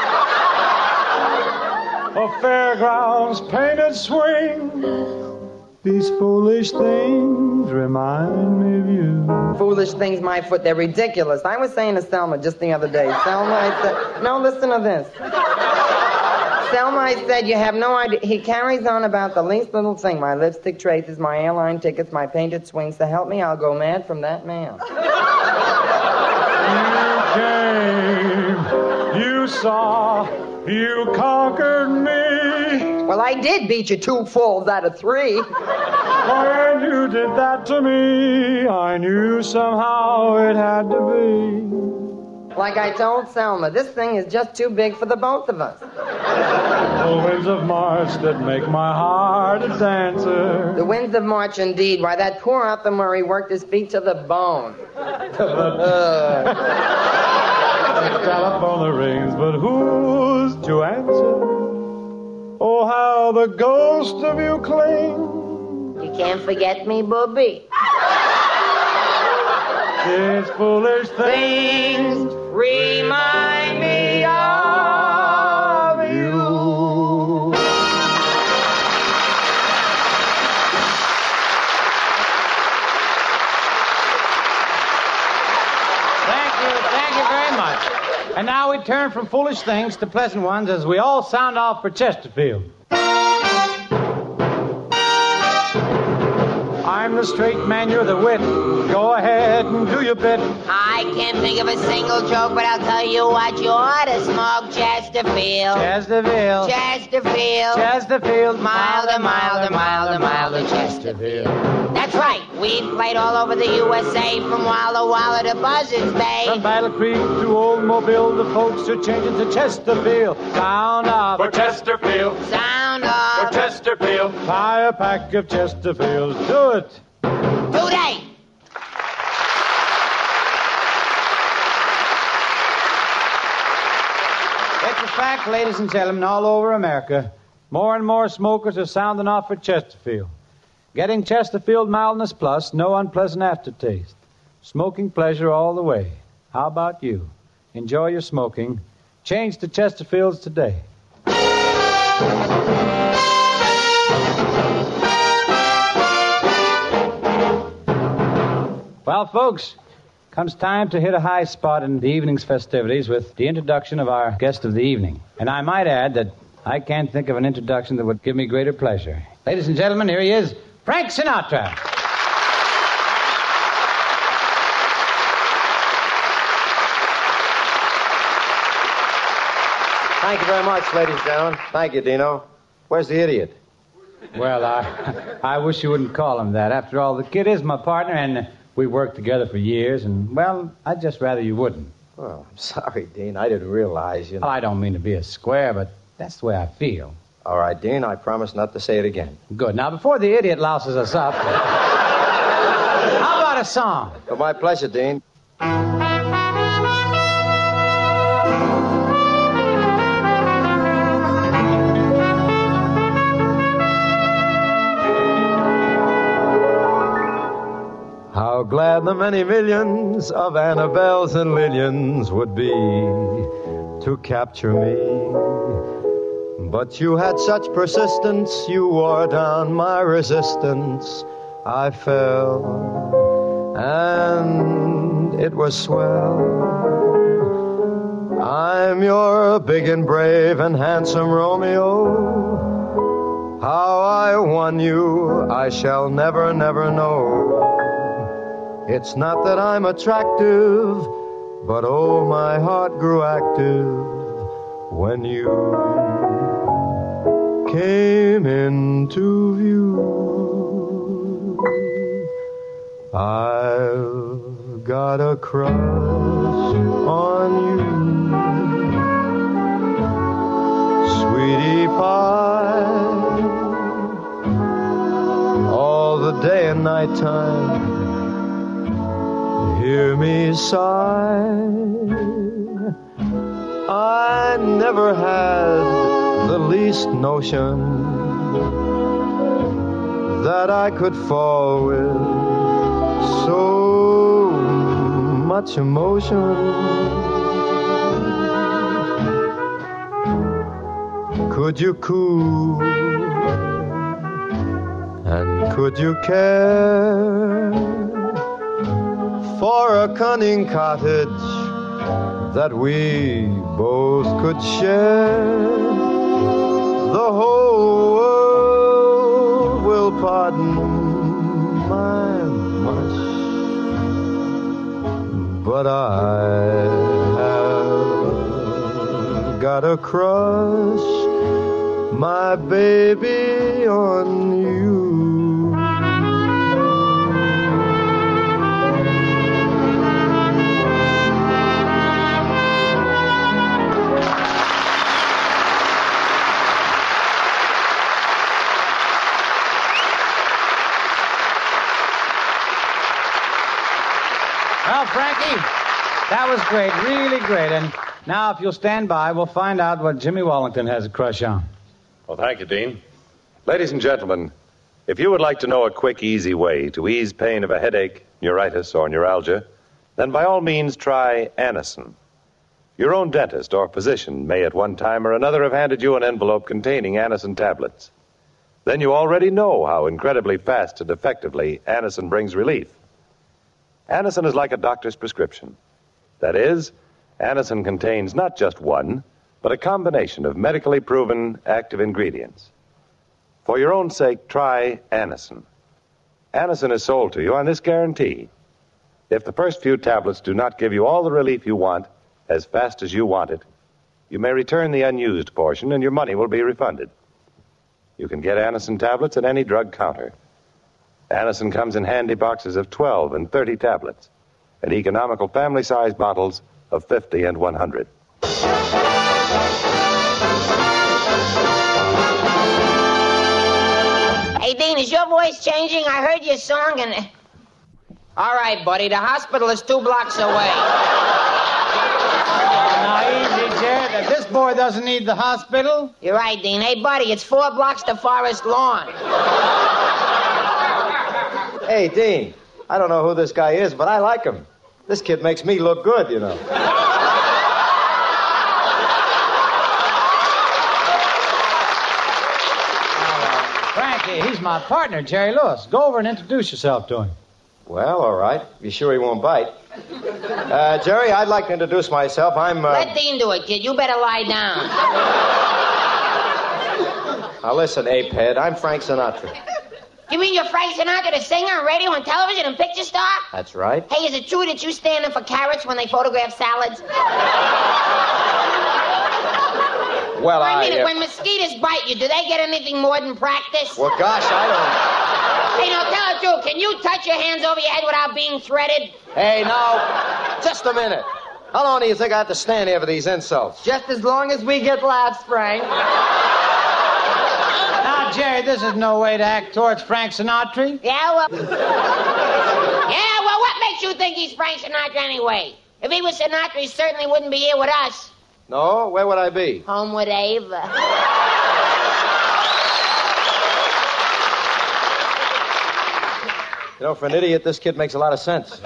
A fairground's painted swing. These foolish things remind me of you. Foolish things, my foot, they're ridiculous. I was saying to Selma just the other day. Selma, I said, no, listen to this. Selma, I said, you have no idea. He carries on about the least little thing. My lipstick traces, my airline tickets, my painted swings. To help me, I'll go mad from that man. You came, you saw, you conquered me. Well, I did beat you two falls out of three. When you did that to me, I knew somehow it had to be. Like I told Selma, this thing is just too big for the both of us. The winds of March that make my heart a dancer. The winds of March, indeed. Why, that poor Arthur Murray worked his feet to the bone. The telephone rings, but who's to answer? Oh, how the ghost of you clings. You can't forget me, booby. These foolish things remind me of you. Thank you, thank you very much. And now we turn from foolish things to pleasant ones as we all sound off for Chesterfield. I'm the straight man, you're the wit. Go ahead and do your bit. I can't think of a single joke, but I'll tell you what, you ought to smoke Chesterfield. Chesterfield. Chesterfield. Chesterfield. Milder, milder, milder, milder Chesterfield. That's right. We've played all over the U S A, from Walla Walla to Buzzards Bay. From Battle Creek to Old Mobile, the folks are changing to Chesterfield. Sound off. For Chesterfield. Sound off. For Chesterfield. Buy a pack of Chesterfields. Do it. Today. It's a fact, ladies and gentlemen, all over America. More and more smokers are sounding off for Chesterfield. Getting Chesterfield Mildness Plus, no unpleasant aftertaste. Smoking pleasure all the way. How about you? Enjoy your smoking. Change to Chesterfields today. Well, folks, comes time to hit a high spot in the evening's festivities with the introduction of our guest of the evening. And I might add that I can't think of an introduction that would give me greater pleasure. Ladies and gentlemen, here he is, Frank Sinatra. Thank you very much, ladies and gentlemen. Thank you, Dino. Where's the idiot? Well, I, I wish you wouldn't call him that. After all, the kid is my partner, and we worked together for years, and, well, I'd just rather you wouldn't. Oh, I'm sorry, Dean. I didn't realize, you know. Well, I don't mean to be a square, but that's the way I feel. All right, Dean, I promise not to say it again. Good. Now, before the idiot louses us up, how about a song? For my pleasure, Dean. How glad the many millions of Annabelles and Lillians would be to capture me. But you had such persistence, you wore down my resistance. I fell, and it was swell. I'm your big and brave and handsome Romeo. How I won you, I shall never, never know. It's not that I'm attractive, but oh, my heart grew active when you came into view. I've got a crush on you, sweetie pie, all the day and night time. Hear me sigh. I never had the least notion that I could fall with so much emotion. Could you coo and could you care for a cunning cottage that we both could share? The whole world will pardon my mush, but I have got a crush, my baby, on you. Well, Frankie, that was great, really great. And now, if you'll stand by, we'll find out what Jimmy Wallington has a crush on. Well, thank you, Dean. Ladies and gentlemen, if you would like to know a quick, easy way to ease pain of a headache, neuritis, or neuralgia, then by all means try Anacin. Your own dentist or physician may at one time or another have handed you an envelope containing Anacin tablets. Then you already know how incredibly fast and effectively Anacin brings relief. Anacin is like a doctor's prescription. That is, Anacin contains not just one, but a combination of medically proven active ingredients. For your own sake, try Anacin. Anacin is sold to you on this guarantee. If the first few tablets do not give you all the relief you want as fast as you want it, you may return the unused portion and your money will be refunded. You can get Anacin tablets at any drug counter. Anacin comes in handy boxes of twelve and thirty tablets, and economical family-sized bottles of fifty and one hundred. Hey, Dean, is your voice changing? I heard your song and... All right, buddy, the hospital is two blocks away. Now, easy, Jared. This boy doesn't need the hospital. You're right, Dean. Hey, buddy, it's four blocks to Forest Lawn. Hey, Dean, I don't know who this guy is, but I like him. This kid makes me look good, you know. Frankie, he's my partner, Jerry Lewis. Go over and introduce yourself to him. Well, all right. You sure he won't bite? Uh, Jerry, I'd like to introduce myself. I'm, uh... Let Dean do it, kid. You better lie down. Now, listen, apehead, I'm Frank Sinatra. You mean you're Frank Sinatra, the singer on radio and television and picture star? That's right. Hey, is it true that you stand in for carrots when they photograph salads? Well, I I... mean, uh, when mosquitoes bite you, do they get anything more than practice? Well, gosh, I Hey, now, tell the truth. Can you touch your hands over your head without being threaded? don't... Hey, now, just a minute. How long do you think I have to stand here for these insults? Just as long as we get laughs, Frank. Now, Jerry, this is no way to act towards Frank Sinatra. Yeah, well... yeah, well, what makes you think he's Frank Sinatra anyway? If he was Sinatra, he certainly wouldn't be here with us. No? Where would I be? Home with Ava. You know, for an idiot, this kid makes a lot of sense.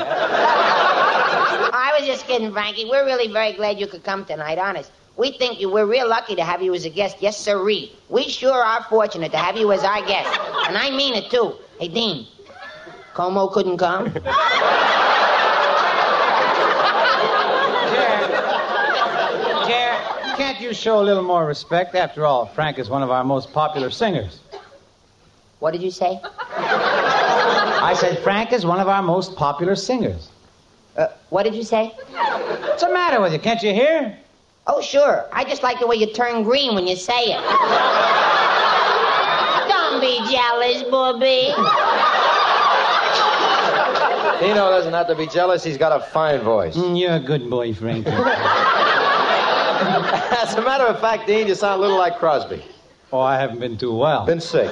I was just kidding, Frankie. We're really very glad you could come tonight, honest. We think you, we're real lucky to have you as a guest. Yes, sirree. We sure are fortunate to have you as our guest. And I mean it, too. Hey, Dean, Como couldn't come? Jerry, can't you show a little more respect? After all, Frank is one of our most popular singers. What did you say? I said Frank is one of our most popular singers. Uh, what did you say? What's the matter with you? Can't you hear? Oh, sure. I just like the way you turn green when you say it. Don't be jealous, Bobby. Dino doesn't have to be jealous. He's got a fine voice. Mm, you're a good boy, Frank. As a matter of fact, Dean, you sound a little like Crosby. Oh, I haven't been too well. Been sick.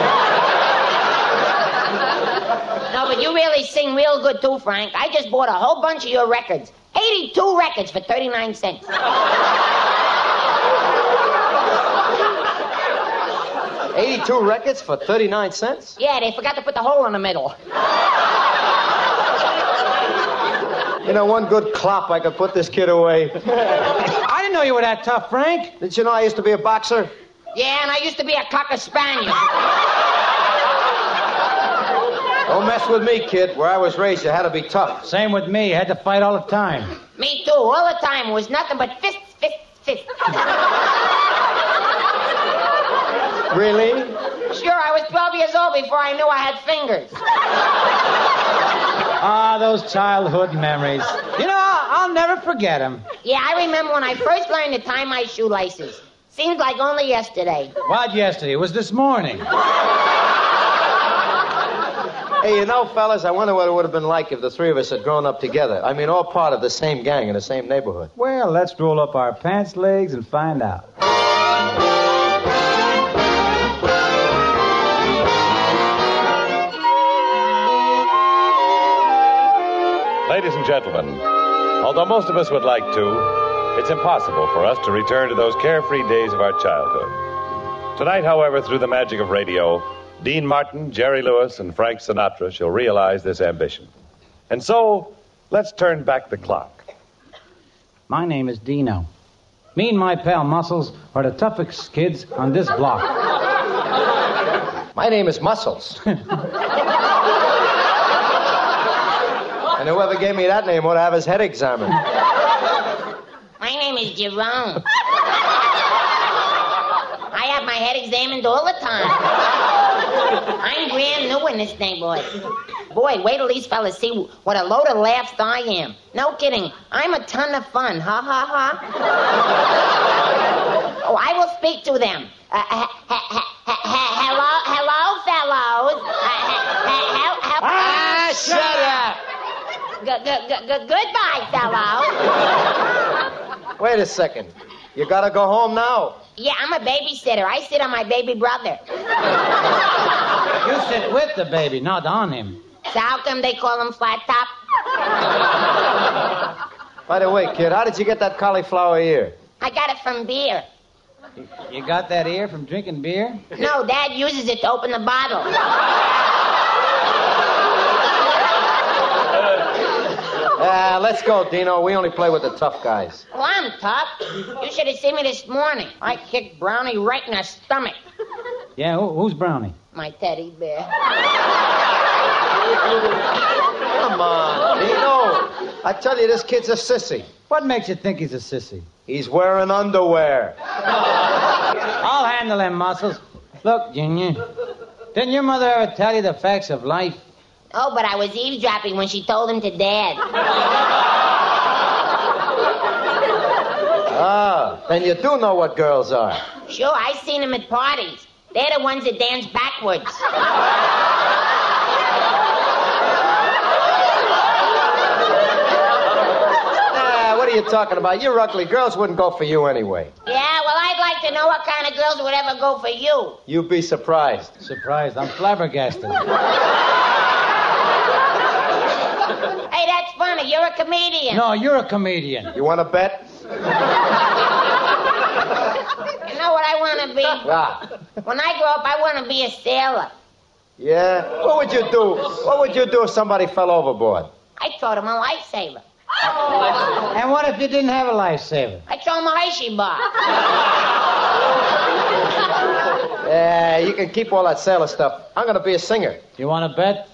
No, but you really sing real good, too, Frank. I just bought a whole bunch of your records. eighty-two records for thirty-nine cents. eighty-two records for thirty-nine cents? Yeah, they forgot to put the hole in the middle. You know, one good clop, I could put this kid away. I didn't know you were that tough, Frank. Did you know I used to be a boxer? Yeah, and I used to be a cocker spaniel. Don't mess with me, kid. Where I was raised, you had to be tough. Same with me. I had to fight all the time. Me too, all the time. It was nothing but fists, fists, fists. Really? Sure, I was twelve years old before I knew I had fingers. Ah, those childhood memories. You know, I'll, I'll never forget them. Yeah, I remember when I first learned to tie my shoelaces. Seems like only yesterday. What yesterday? It was this morning. Hey, you know, fellas, I wonder what it would have been like if the three of us had grown up together. I mean, all part of the same gang in the same neighborhood. Well, let's roll up our pants legs and find out. Ladies and gentlemen, although most of us would like to, it's impossible for us to return to those carefree days of our childhood. Tonight, however, through the magic of radio, Dean Martin, Jerry Lewis, and Frank Sinatra shall realize this ambition. And so, let's turn back the clock. My name is Dino. Me and my pal Muscles are the toughest kids on this block. My name is Muscles. And whoever gave me that name ought to have his head examined. My name is Jerome. I have my head examined all the time. I'm brand new in this neighborhood. Boy, wait till these fellas see what a load of laughs I am. No kidding. I'm a ton of fun. Ha, ha, ha. Oh, I will speak to them. Uh, ha, ha, ha, ha, hello, hello, fellows. Uh, ha, ha, ha, ah, shut up. G- g- g- g- goodbye, fellow. Wait a second. You gotta go home now. Yeah, I'm a babysitter. I sit on my baby brother. You sit with the baby, not on him. So how come they call him Flat Top? By the way, kid, how did you get that cauliflower ear? I got it from beer. You got that ear from drinking beer? No, Dad uses it to open the bottle. Uh, let's go, Dino. We only play with the tough guys. Well, I'm tough. You should have seen me this morning. I kicked Brownie right in the stomach. Yeah, who, who's Brownie? My teddy bear. Come on, Dino. I tell you, this kid's a sissy. What makes you think he's a sissy? He's wearing underwear. I'll handle them, Muscles. Look, Junior, didn't your mother ever tell you the facts of life? Oh, but I was eavesdropping when she told him to Dad. Ah, then you do know what girls are. Sure, I seen them at parties. They're the ones that dance backwards. Ah, what are you talking about? You're ugly. Girls wouldn't go for you anyway. Yeah, well, I'd like to know what kind of girls would ever go for you. You'd be surprised. Surprised? I'm flabbergasted. Hey, that's funny. You're a comedian. No, you're a comedian. You want to bet? You know what I want to be? Ah. When I grow up, I want to be a sailor. Yeah? What would you do? What would you do if somebody fell overboard? I throw him a lifesaver. And what if you didn't have a lifesaver? I throw him a Hershey bar. Yeah, you can keep all that sailor stuff. I'm going to be a singer. You want to bet?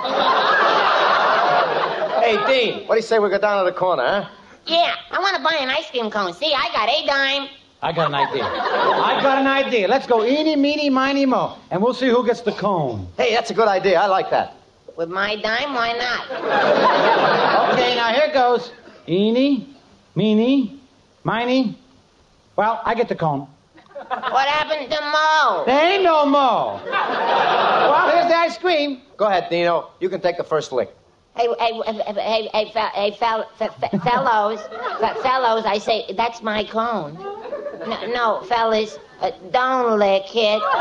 Hey, Dean, what do you say we go down to the corner, huh? Yeah, I want to buy an ice cream cone. See, I got a dime. I got an idea. I got an idea. Let's go eeny, meeny, miny, mo, and we'll see who gets the cone. Hey, that's a good idea. I like that. With my dime, why not? Okay, now here goes. Eeny, meeny, miny. Well, I get the cone. What happened to Mo? There ain't no Mo. Well, here's the ice cream. Go ahead, Dino. You can take the first lick. Hey, hey, hey, hey, hey, fe- hey fel- fe- fe- fellows, fe- fellows, I say, that's my cone. No, no fellas, uh, don't lick it. No,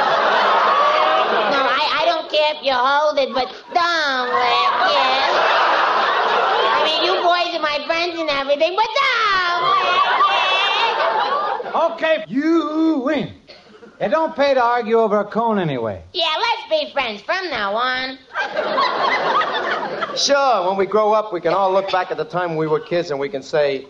I, I don't care if you hold it, but don't lick it. I mean, you boys are my friends and everything, but don't lick it. Okay, you win. It don't pay to argue over a cone anyway. Yeah, let's be friends from now on. Sure, when we grow up, we can all look back at the time when we were kids and we can say...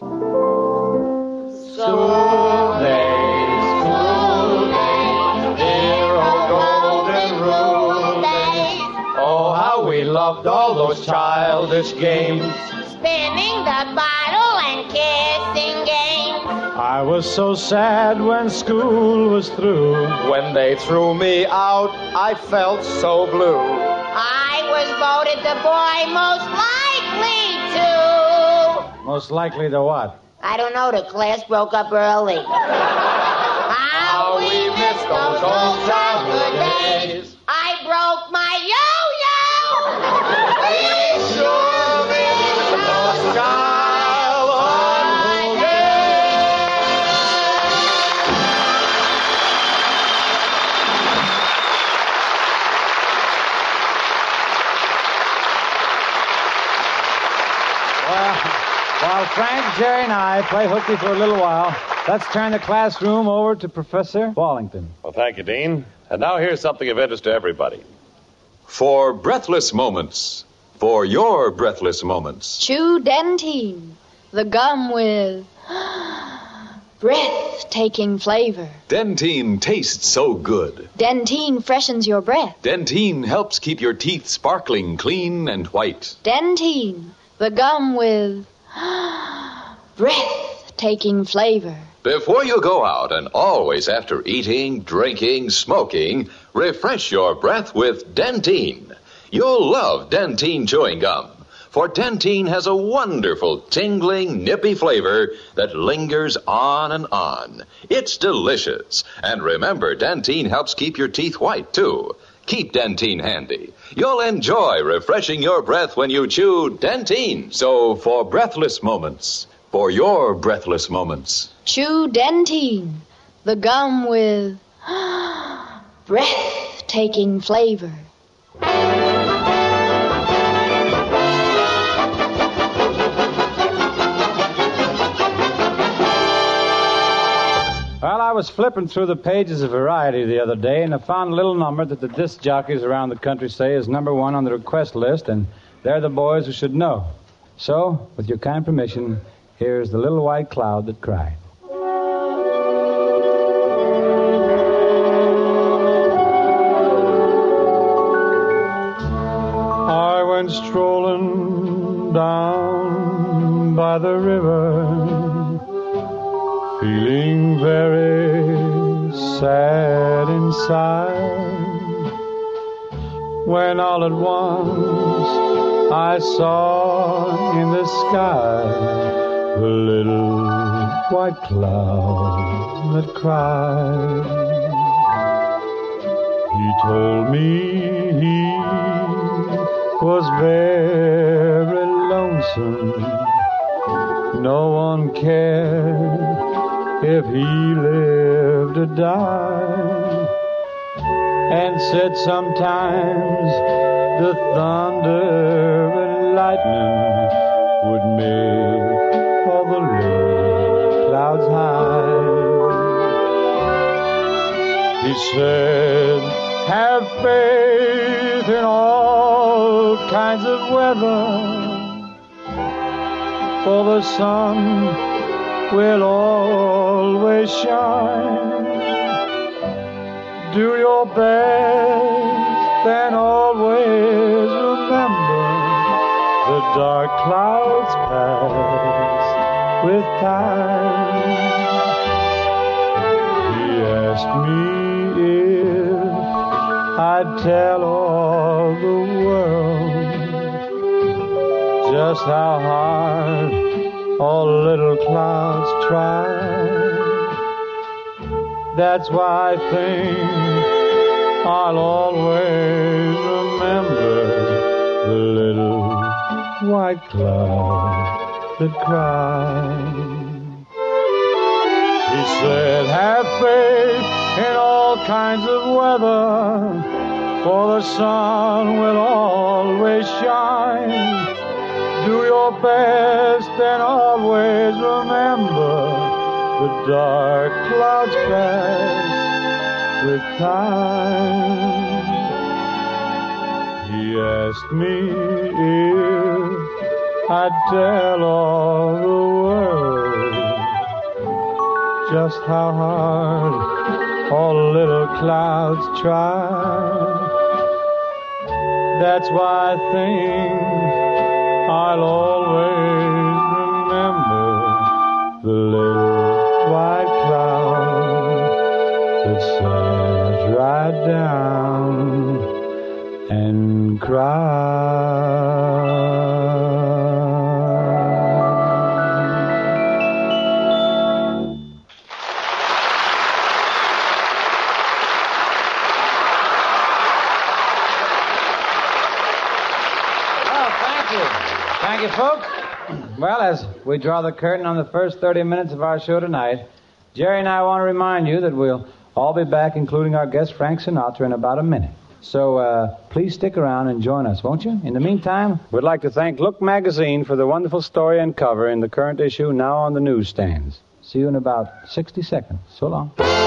School days, school days, dear old golden rule days. Oh, how we loved all those childish games. Spinning the bottle and kissing games. I was so sad when school was through. When they threw me out, I felt so blue. I was voted the boy most likely to. Most likely to what? I don't know, the class broke up early. How we miss those old childhood days. I broke my yo-yo. We sure miss those childhood Well, while Frank, Jerry, and I play hooky for a little while, let's turn the classroom over to Professor Wallington. Well, thank you, Dean. And now here's something of interest to everybody. For breathless moments, for your breathless moments. Chew Dentine, the gum with breathtaking flavor. Dentine tastes so good. Dentine freshens your breath. Dentine helps keep your teeth sparkling clean and white. Dentine, the gum with breathtaking flavor. Before you go out and always after eating, drinking, smoking, refresh your breath with Dentine. You'll love Dentine chewing gum, for Dentine has a wonderful, tingling, nippy flavor that lingers on and on. It's delicious. And remember, Dentine helps keep your teeth white, too. Keep Dentine handy. You'll enjoy refreshing your breath when you chew Dentine. So, for breathless moments, for your breathless moments, Chew Dentine, the gum with breathtaking flavor. Well, I was flipping through the pages of Variety the other day, and I found a little number that the disc jockeys around the country say is number one on the request list, and they're the boys who should know. So, with your kind permission, here's The Little White Cloud That Cried. I went strolling down by the river, feeling very sad inside, when all at once I saw in the sky the little white cloud that cried. He told me he was very lonesome. No one cared if he lived or died, and said sometimes the thunder and lightning would make all the little clouds hide. He said, have faith in all kinds of weather, for the sun will always shine. Do your best and always remember the dark clouds pass with time. He asked me if I'd tell all the world just how hard all little clouds try. That's why I think I'll always remember the little white cloud that cried. He said, have faith in all kinds of weather, for the sun will always shine. Do your best and always remember the dark clouds pass with time. He asked me if I'd tell all the world just how hard all little clouds try. That's why I think I'll always remember the little white cloud that sat right down and cried. Thank you, folks. Well, as we draw the curtain on the first thirty minutes of our show tonight, Jerry and I want to remind you that we'll all be back, including our guest Frank Sinatra, in about a minute. So uh, please stick around and join us, won't you? In the meantime, we'd like to thank Look Magazine for the wonderful story and cover in the current issue now on the newsstands. See you in about sixty seconds. So long.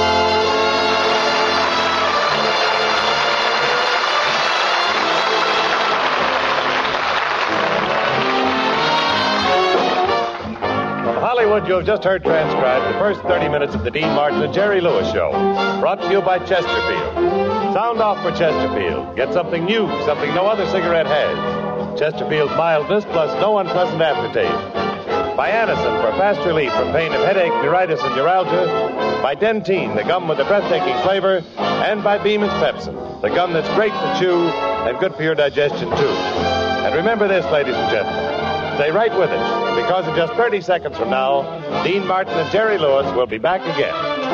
You have just heard transcribed the first thirty minutes of the Dean Martin and Jerry Lewis Show, brought to you by Chesterfield. Sound off for Chesterfield. Get something new, something no other cigarette has. Chesterfield's mildness plus no unpleasant aftertaste. By Anacin for fast relief from pain of headache, neuritis, and neuralgia. By Dentyne, the gum with a breathtaking flavor. And by Bemis Pepsin, the gum that's great to chew and good for your digestion, too. And remember this, ladies and gentlemen. Stay right with us, because in just thirty seconds from now, Dean Martin and Jerry Lewis will be back again.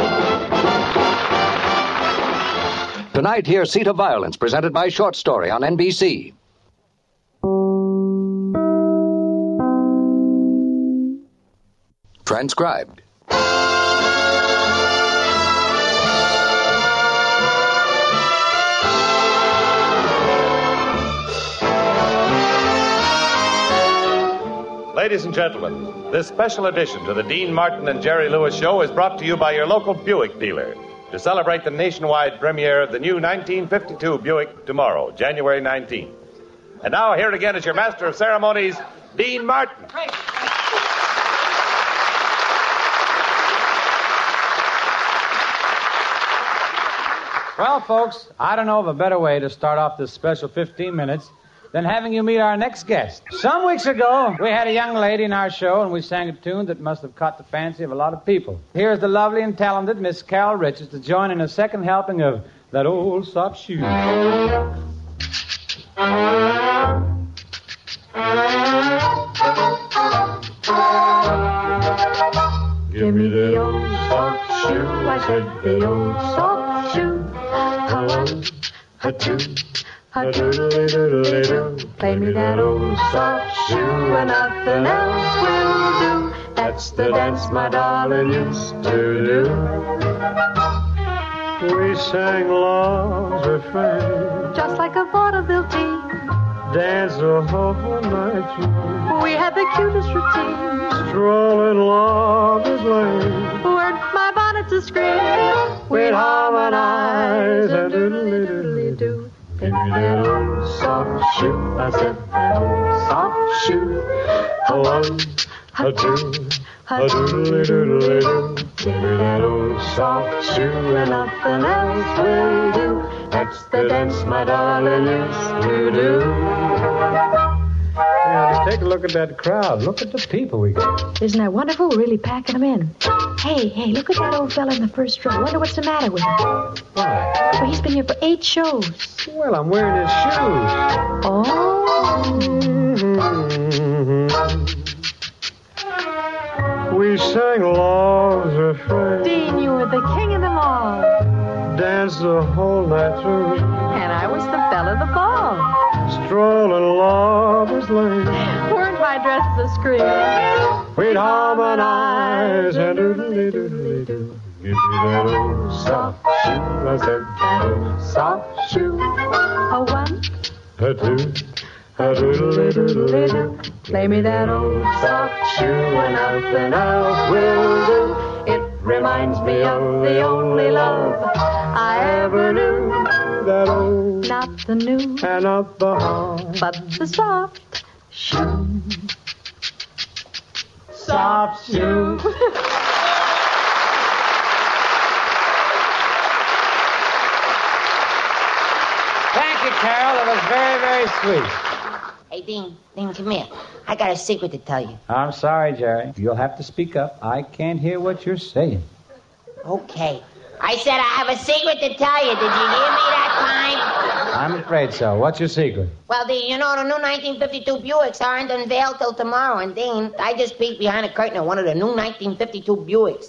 Tonight, hear Seat of Violence, presented by Short Story on N B C. Transcribed. Ladies and gentlemen, this special edition to the Dean Martin and Jerry Lewis Show is brought to you by your local Buick dealer to celebrate the nationwide premiere of the new nineteen fifty-two Buick tomorrow, January nineteenth. And now, here again is your master of ceremonies, Dean Martin. Well, folks, I don't know of a better way to start off this special fifteen minutes than having you meet our next guest. Some weeks ago, we had a young lady in our show, and we sang a tune that must have caught the fancy of a lot of people. Here's the lovely and talented Miss Carol Richards to join in a second helping of That Old Soft Shoe. said, the old soft shoe. A-one, a-two, a-doodle-doodle-doo. Play me that old soft shoe and nothing else will do. That's the dance my darling used to do. We sang love's refrain, just like a vaudeville team. Danced the whole night through. We had the cutest routine. Strolling lover's lane. Worked my bonnet to scream. We'd harmonize and doodle-doodle-doo. Give me that old soft shoe. I said that old soft shoe. A one, a two, a doodle-doodle-doo. Give me that old soft shoe and nothing else will do. That's the dance my darling used to do. Yeah, just take a look at that crowd. Look at the people we got. Isn't that wonderful? We're really packing them in. Hey, hey, look at that old fella in the first row. Wonder what's the matter with him. Why? Well, he's been here for eight shows. Well, I'm wearing his shoes. Oh. We sang love's refrain. Dean, you were the king of them all. Danced the whole night through. And I was the belle of the ball. Strolling lover's lane. Weren't my dresses a scream? We'd harmonize and doodle-dee-doodle-doo. Give me that old soft shoe. I said that old soft shoe. A one, a two, a doodle-dee-doodle-doo. play me that old Soft shoe and nothing else will do. It reminds me of the only love I ever knew. That old, not the new, and not the hard, but the soft shoe. Soft shoe. Thank you, Carol. It was very, very sweet. Hey, Dean, Dean, come here. I got a secret to tell you. I'm sorry, Jerry. You'll have to speak up. I can't hear what you're saying. Okay. I said I have a secret to tell you. Did you hear me that time? I'm afraid so. What's your secret? Well, Dean, you know the new nineteen fifty-two Buicks aren't unveiled till tomorrow. And, Dean, I just peeked behind the curtain of one of the new nineteen fifty-two Buicks.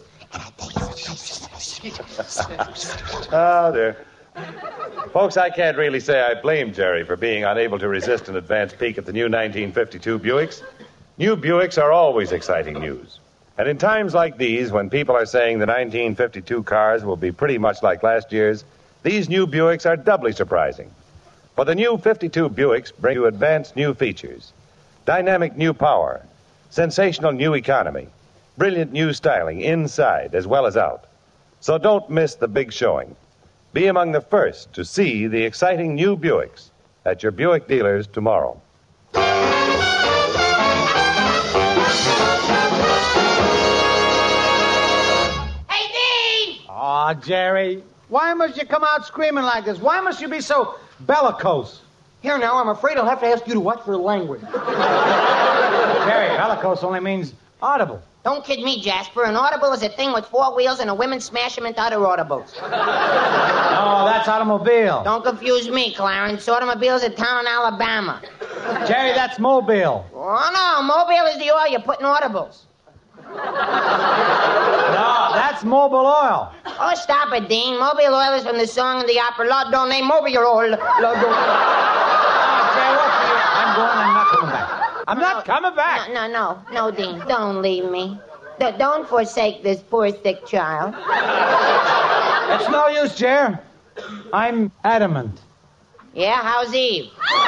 Oh, dear. Folks, I can't really say I blame Jerry for being unable to resist an advance peek at the new nineteen fifty-two Buicks. New Buicks are always exciting news. And in times like these, when people are saying the nineteen fifty-two cars will be pretty much like last year's, these new Buicks are doubly surprising. For the new fifty-two Buicks bring you advanced new features, dynamic new power, sensational new economy, brilliant new styling inside as well as out. So don't miss the big showing. Be among the first to see the exciting new Buicks at your Buick dealers tomorrow. Hey, Dean! Aw, Jerry. Why must you come out screaming like this? Why must you be so bellicose? Here now, I'm afraid I'll have to ask you to watch your language. Jerry, bellicose only means audible. Don't kid me, Jasper. An audible is a thing with four wheels and a women smash them into other automobiles. No, that's automobile. Don't confuse me, Clarence. Automobile's a town in Alabama. Jerry, that's mobile. Oh, no. Mobile is the oil you put in audibles. No, that's mobile oil. Oh, stop it, Dean. Mobile oil is from the song in the opera, Lord, don't name mobile oil. Lord, don't... Jerry, what's the... I'm going, I'm not coming back. I'm no, not coming back. No, no, no, no, Dean. Don't leave me. D- don't forsake this poor, sick child. It's no use, Jer. I'm adamant. Yeah, how's Eve?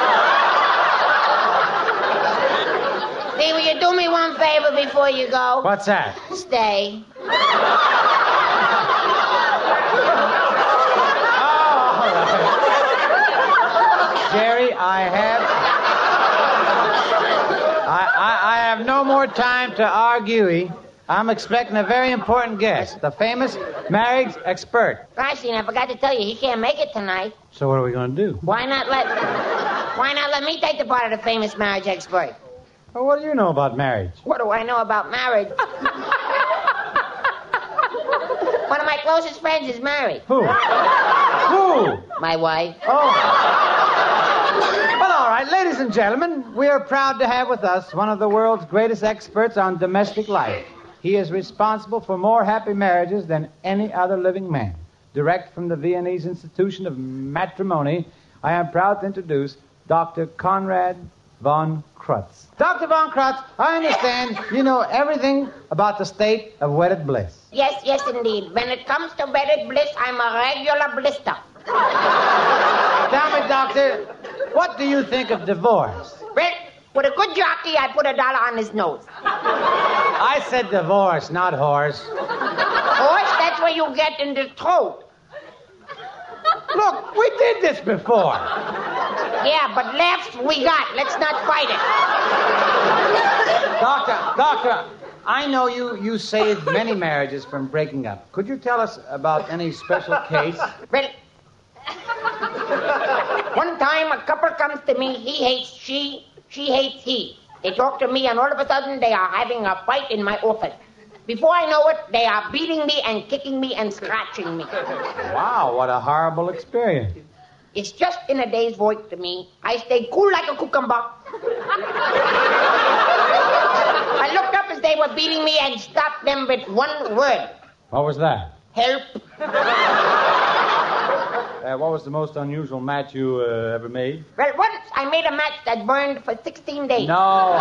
Dean, will you do me one favor before you go? What's that? Stay. Oh, all right. Jerry, I have... I, I, I have no more time to argue. I'm expecting a very important guest, the famous marriage expert. Gosh, Dean, I forgot to tell you, he can't make it tonight. So what are we going to do? Why not let... Why not let me take the part of the famous marriage expert? Well, what do you know about marriage? What do I know about marriage? One of my closest friends is married. Who? Who? My wife. Oh. Well, all right, ladies and gentlemen, we are proud to have with us one of the world's greatest experts on domestic life. he is responsible for more happy marriages than any other living man. Direct from the Viennese Institution of Matrimony, I am proud to introduce Doctor Conrad von Krutz. Doctor von Krutz, I understand you know everything about the state of wedded bliss. Yes, yes, indeed. When it comes to wedded bliss, I'm a regular blister. Tell me, Doctor, what do you think of divorce? Well, with a good jockey, I put a dollar on his nose. I said divorce, not horse. Horse, that's where you get in the throat. Look, we did this before. Yeah, but laughs we got. Let's not fight it. Doctor, doctor, I know you, you saved many marriages from breaking up. Could you tell us about any special case? Well, one time a couple comes to me, he hates she, she hates he. They talk to me and all of a sudden they are having a fight in my office. Before I know it, they are beating me and kicking me and scratching me. Wow, what a horrible experience. It's just in a day's work to me. I stay cool like a cucumber. I looked up as they were beating me and stopped them with one word. What was that? Help. Uh, what was the most unusual match you uh, ever made? Well, once I made a match that burned for sixteen days. No. I...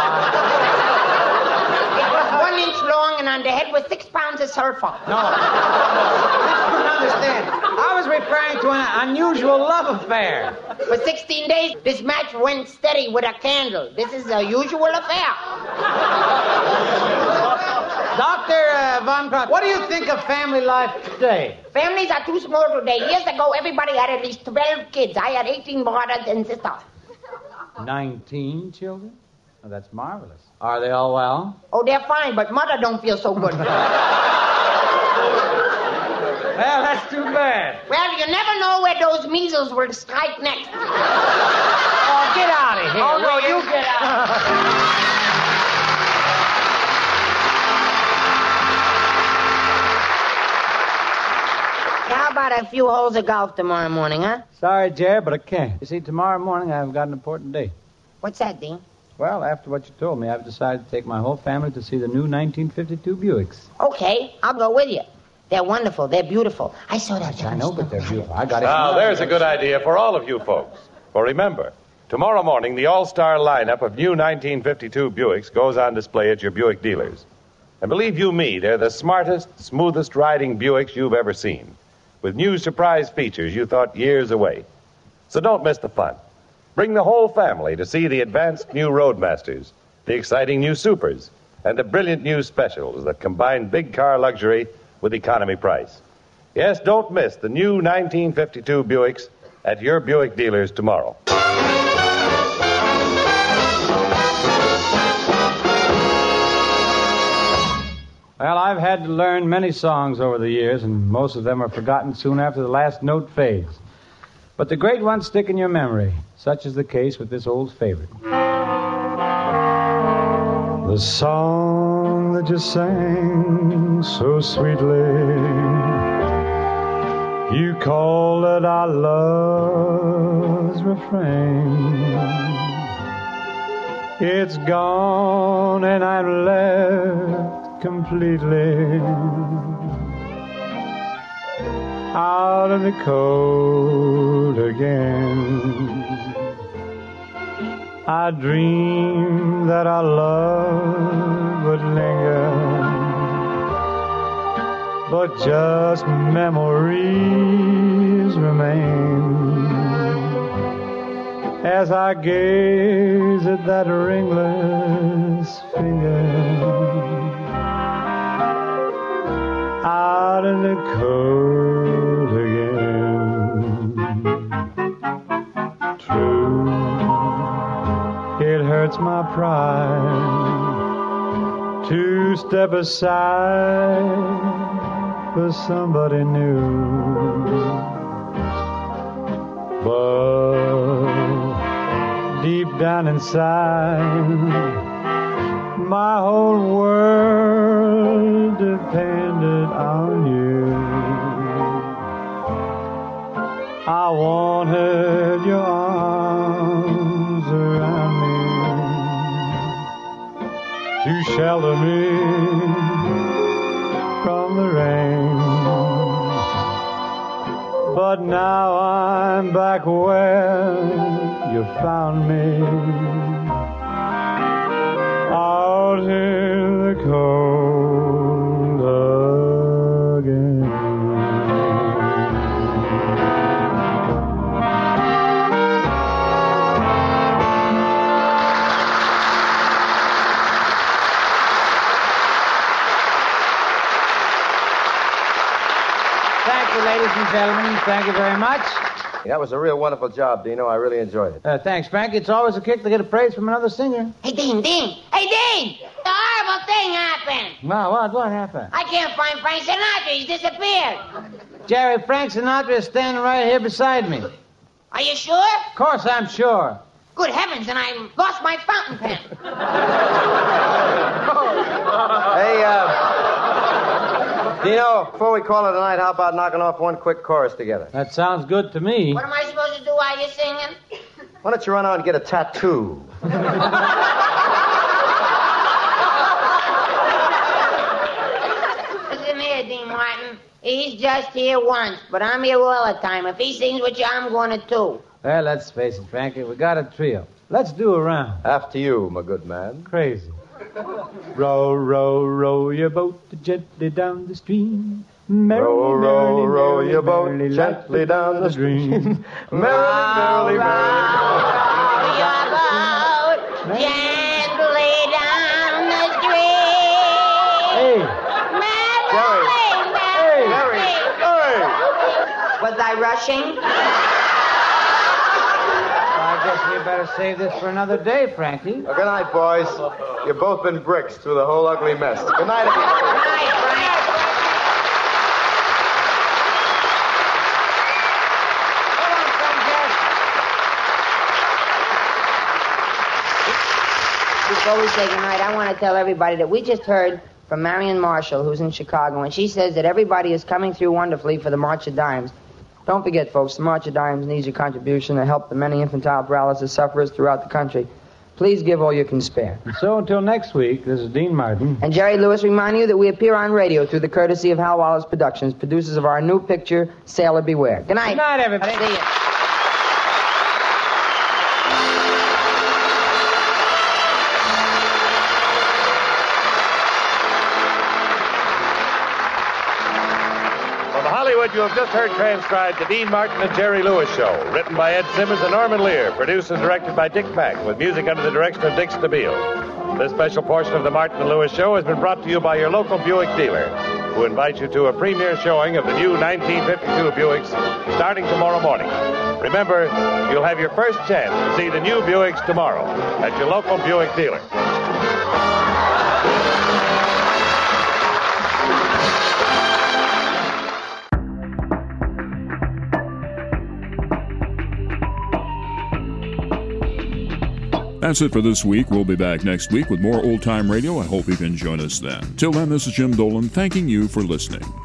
It was one inch long and on the head was six pounds of sulfur. No. I don't understand. I was referring to an unusual love affair. For sixteen days, this match went steady with a candle. This is a usual affair. Doctor uh, Von Krutz, what do you think of family life today? Families are too small today. Years ago, everybody had at least twelve kids. I had eighteen brothers and sisters. Nineteen children? Oh, that's marvelous. Are they all well? Oh, they're fine, but mother don't feel so good. Well, that's too bad. Well, you never know where those measles will strike next. Oh, get out of here. Oh, no, you get out. How about a few holes of golf tomorrow morning, huh? Sorry, Jerry, but I can't. You see, tomorrow morning I've got an important date. What's that, Dean? Well, after what you told me, I've decided to take my whole family to see the new nineteen fifty-two Buicks. Okay, I'll go with you. They're wonderful. They're beautiful. I saw that. I know, but they're beautiful. I got it. Now, there's a good idea for all of you folks. For remember, tomorrow morning, the all-star lineup of new nineteen fifty-two Buicks goes on display at your Buick dealers. And believe you me, they're the smartest, smoothest riding Buicks you've ever seen, with new surprise features you thought years away. So don't miss the fun. Bring the whole family to see the advanced new Roadmasters, the exciting new Supers, and the brilliant new Specials that combine big car luxury with economy price. Yes, don't miss the new nineteen fifty-two Buicks at your Buick dealers tomorrow. Well, I've had to learn many songs over the years, and most of them are forgotten soon after the last note fades. But the great ones stick in your memory. Such is the case with this old favorite. The song that you sang so sweetly, you call it our love's refrain. It's gone and I'm left completely out in the cold again. I dreamed that our love would linger, but just memories remain as I gaze at that ringless finger out in the cold again. True, it hurts my pride to step aside for somebody new, but deep down inside, my whole world depended on you. I wanted your arms around me to shelter me now I'm back where you found me, out in the cold again. Thank you, ladies and gentlemen. Thank you very much. That was a real wonderful job, Dino. I really enjoyed it. Uh, thanks, Frankie. It's always a kick to get a praise from another singer. Hey, Dean, Dean. Hey, Dean! The horrible thing happened. Wow, what? What happened? I can't find Frank Sinatra. He's disappeared. Jerry, Frank Sinatra is standing right here beside me. Are you sure? Of course I'm sure. Good heavens, and I lost my fountain pen. Hey, uh... Dino, before we call it a night, how about knocking off one quick chorus together? That sounds good to me. What am I supposed to do while you're singing? Why don't you run out and get a tattoo? Listen here, Dean Martin. He's just here once, but I'm here all the time. If he sings with you, I'm going to too. Well, let's face it, Frankie. We got a trio. Let's do a round. After you, my good man. Crazy. Row, row, row your boat gently down the stream. Merrily, row, row, merrily, row merrily, your boat merrily, gently down the stream. Merrily, merrily, merrily. Your boat gently down the stream. Hey. Merrily, merrily. Hey. Was I rushing? I guess we better save this for another day, Frankie. Well, good night, boys. You've both been bricks through the whole ugly mess. Good night, everybody. Good night, Frank. Before we say goodnight, I want to tell everybody that we just heard from Marion Marshall, who's in Chicago, and she says that everybody is coming through wonderfully for the March of Dimes. Don't forget, folks, the March of Dimes needs your contribution to help the many infantile paralysis sufferers throughout the country. Please give all you can spare. So until next week, this is Dean Martin. And Jerry Lewis reminding you that we appear on radio through the courtesy of Hal Wallace Productions, producers of our new picture, Sailor Beware. Good night. Good night, everybody. See you. Hollywood, you have just heard transcribed the Dean Martin and Jerry Lewis Show, written by Ed Simmons and Norman Lear, produced and directed by Dick Mack, with music under the direction of Dick Stabile. This special portion of the Martin and Lewis Show has been brought to you by your local Buick dealer, who invites you to a premiere showing of the new nineteen fifty-two Buicks starting tomorrow morning. Remember, you'll have your first chance to see the new Buicks tomorrow at your local Buick dealer. That's it for this week. We'll be back next week with more old-time radio. I hope you can join us then. Till then, this is Jim Dolan thanking you for listening.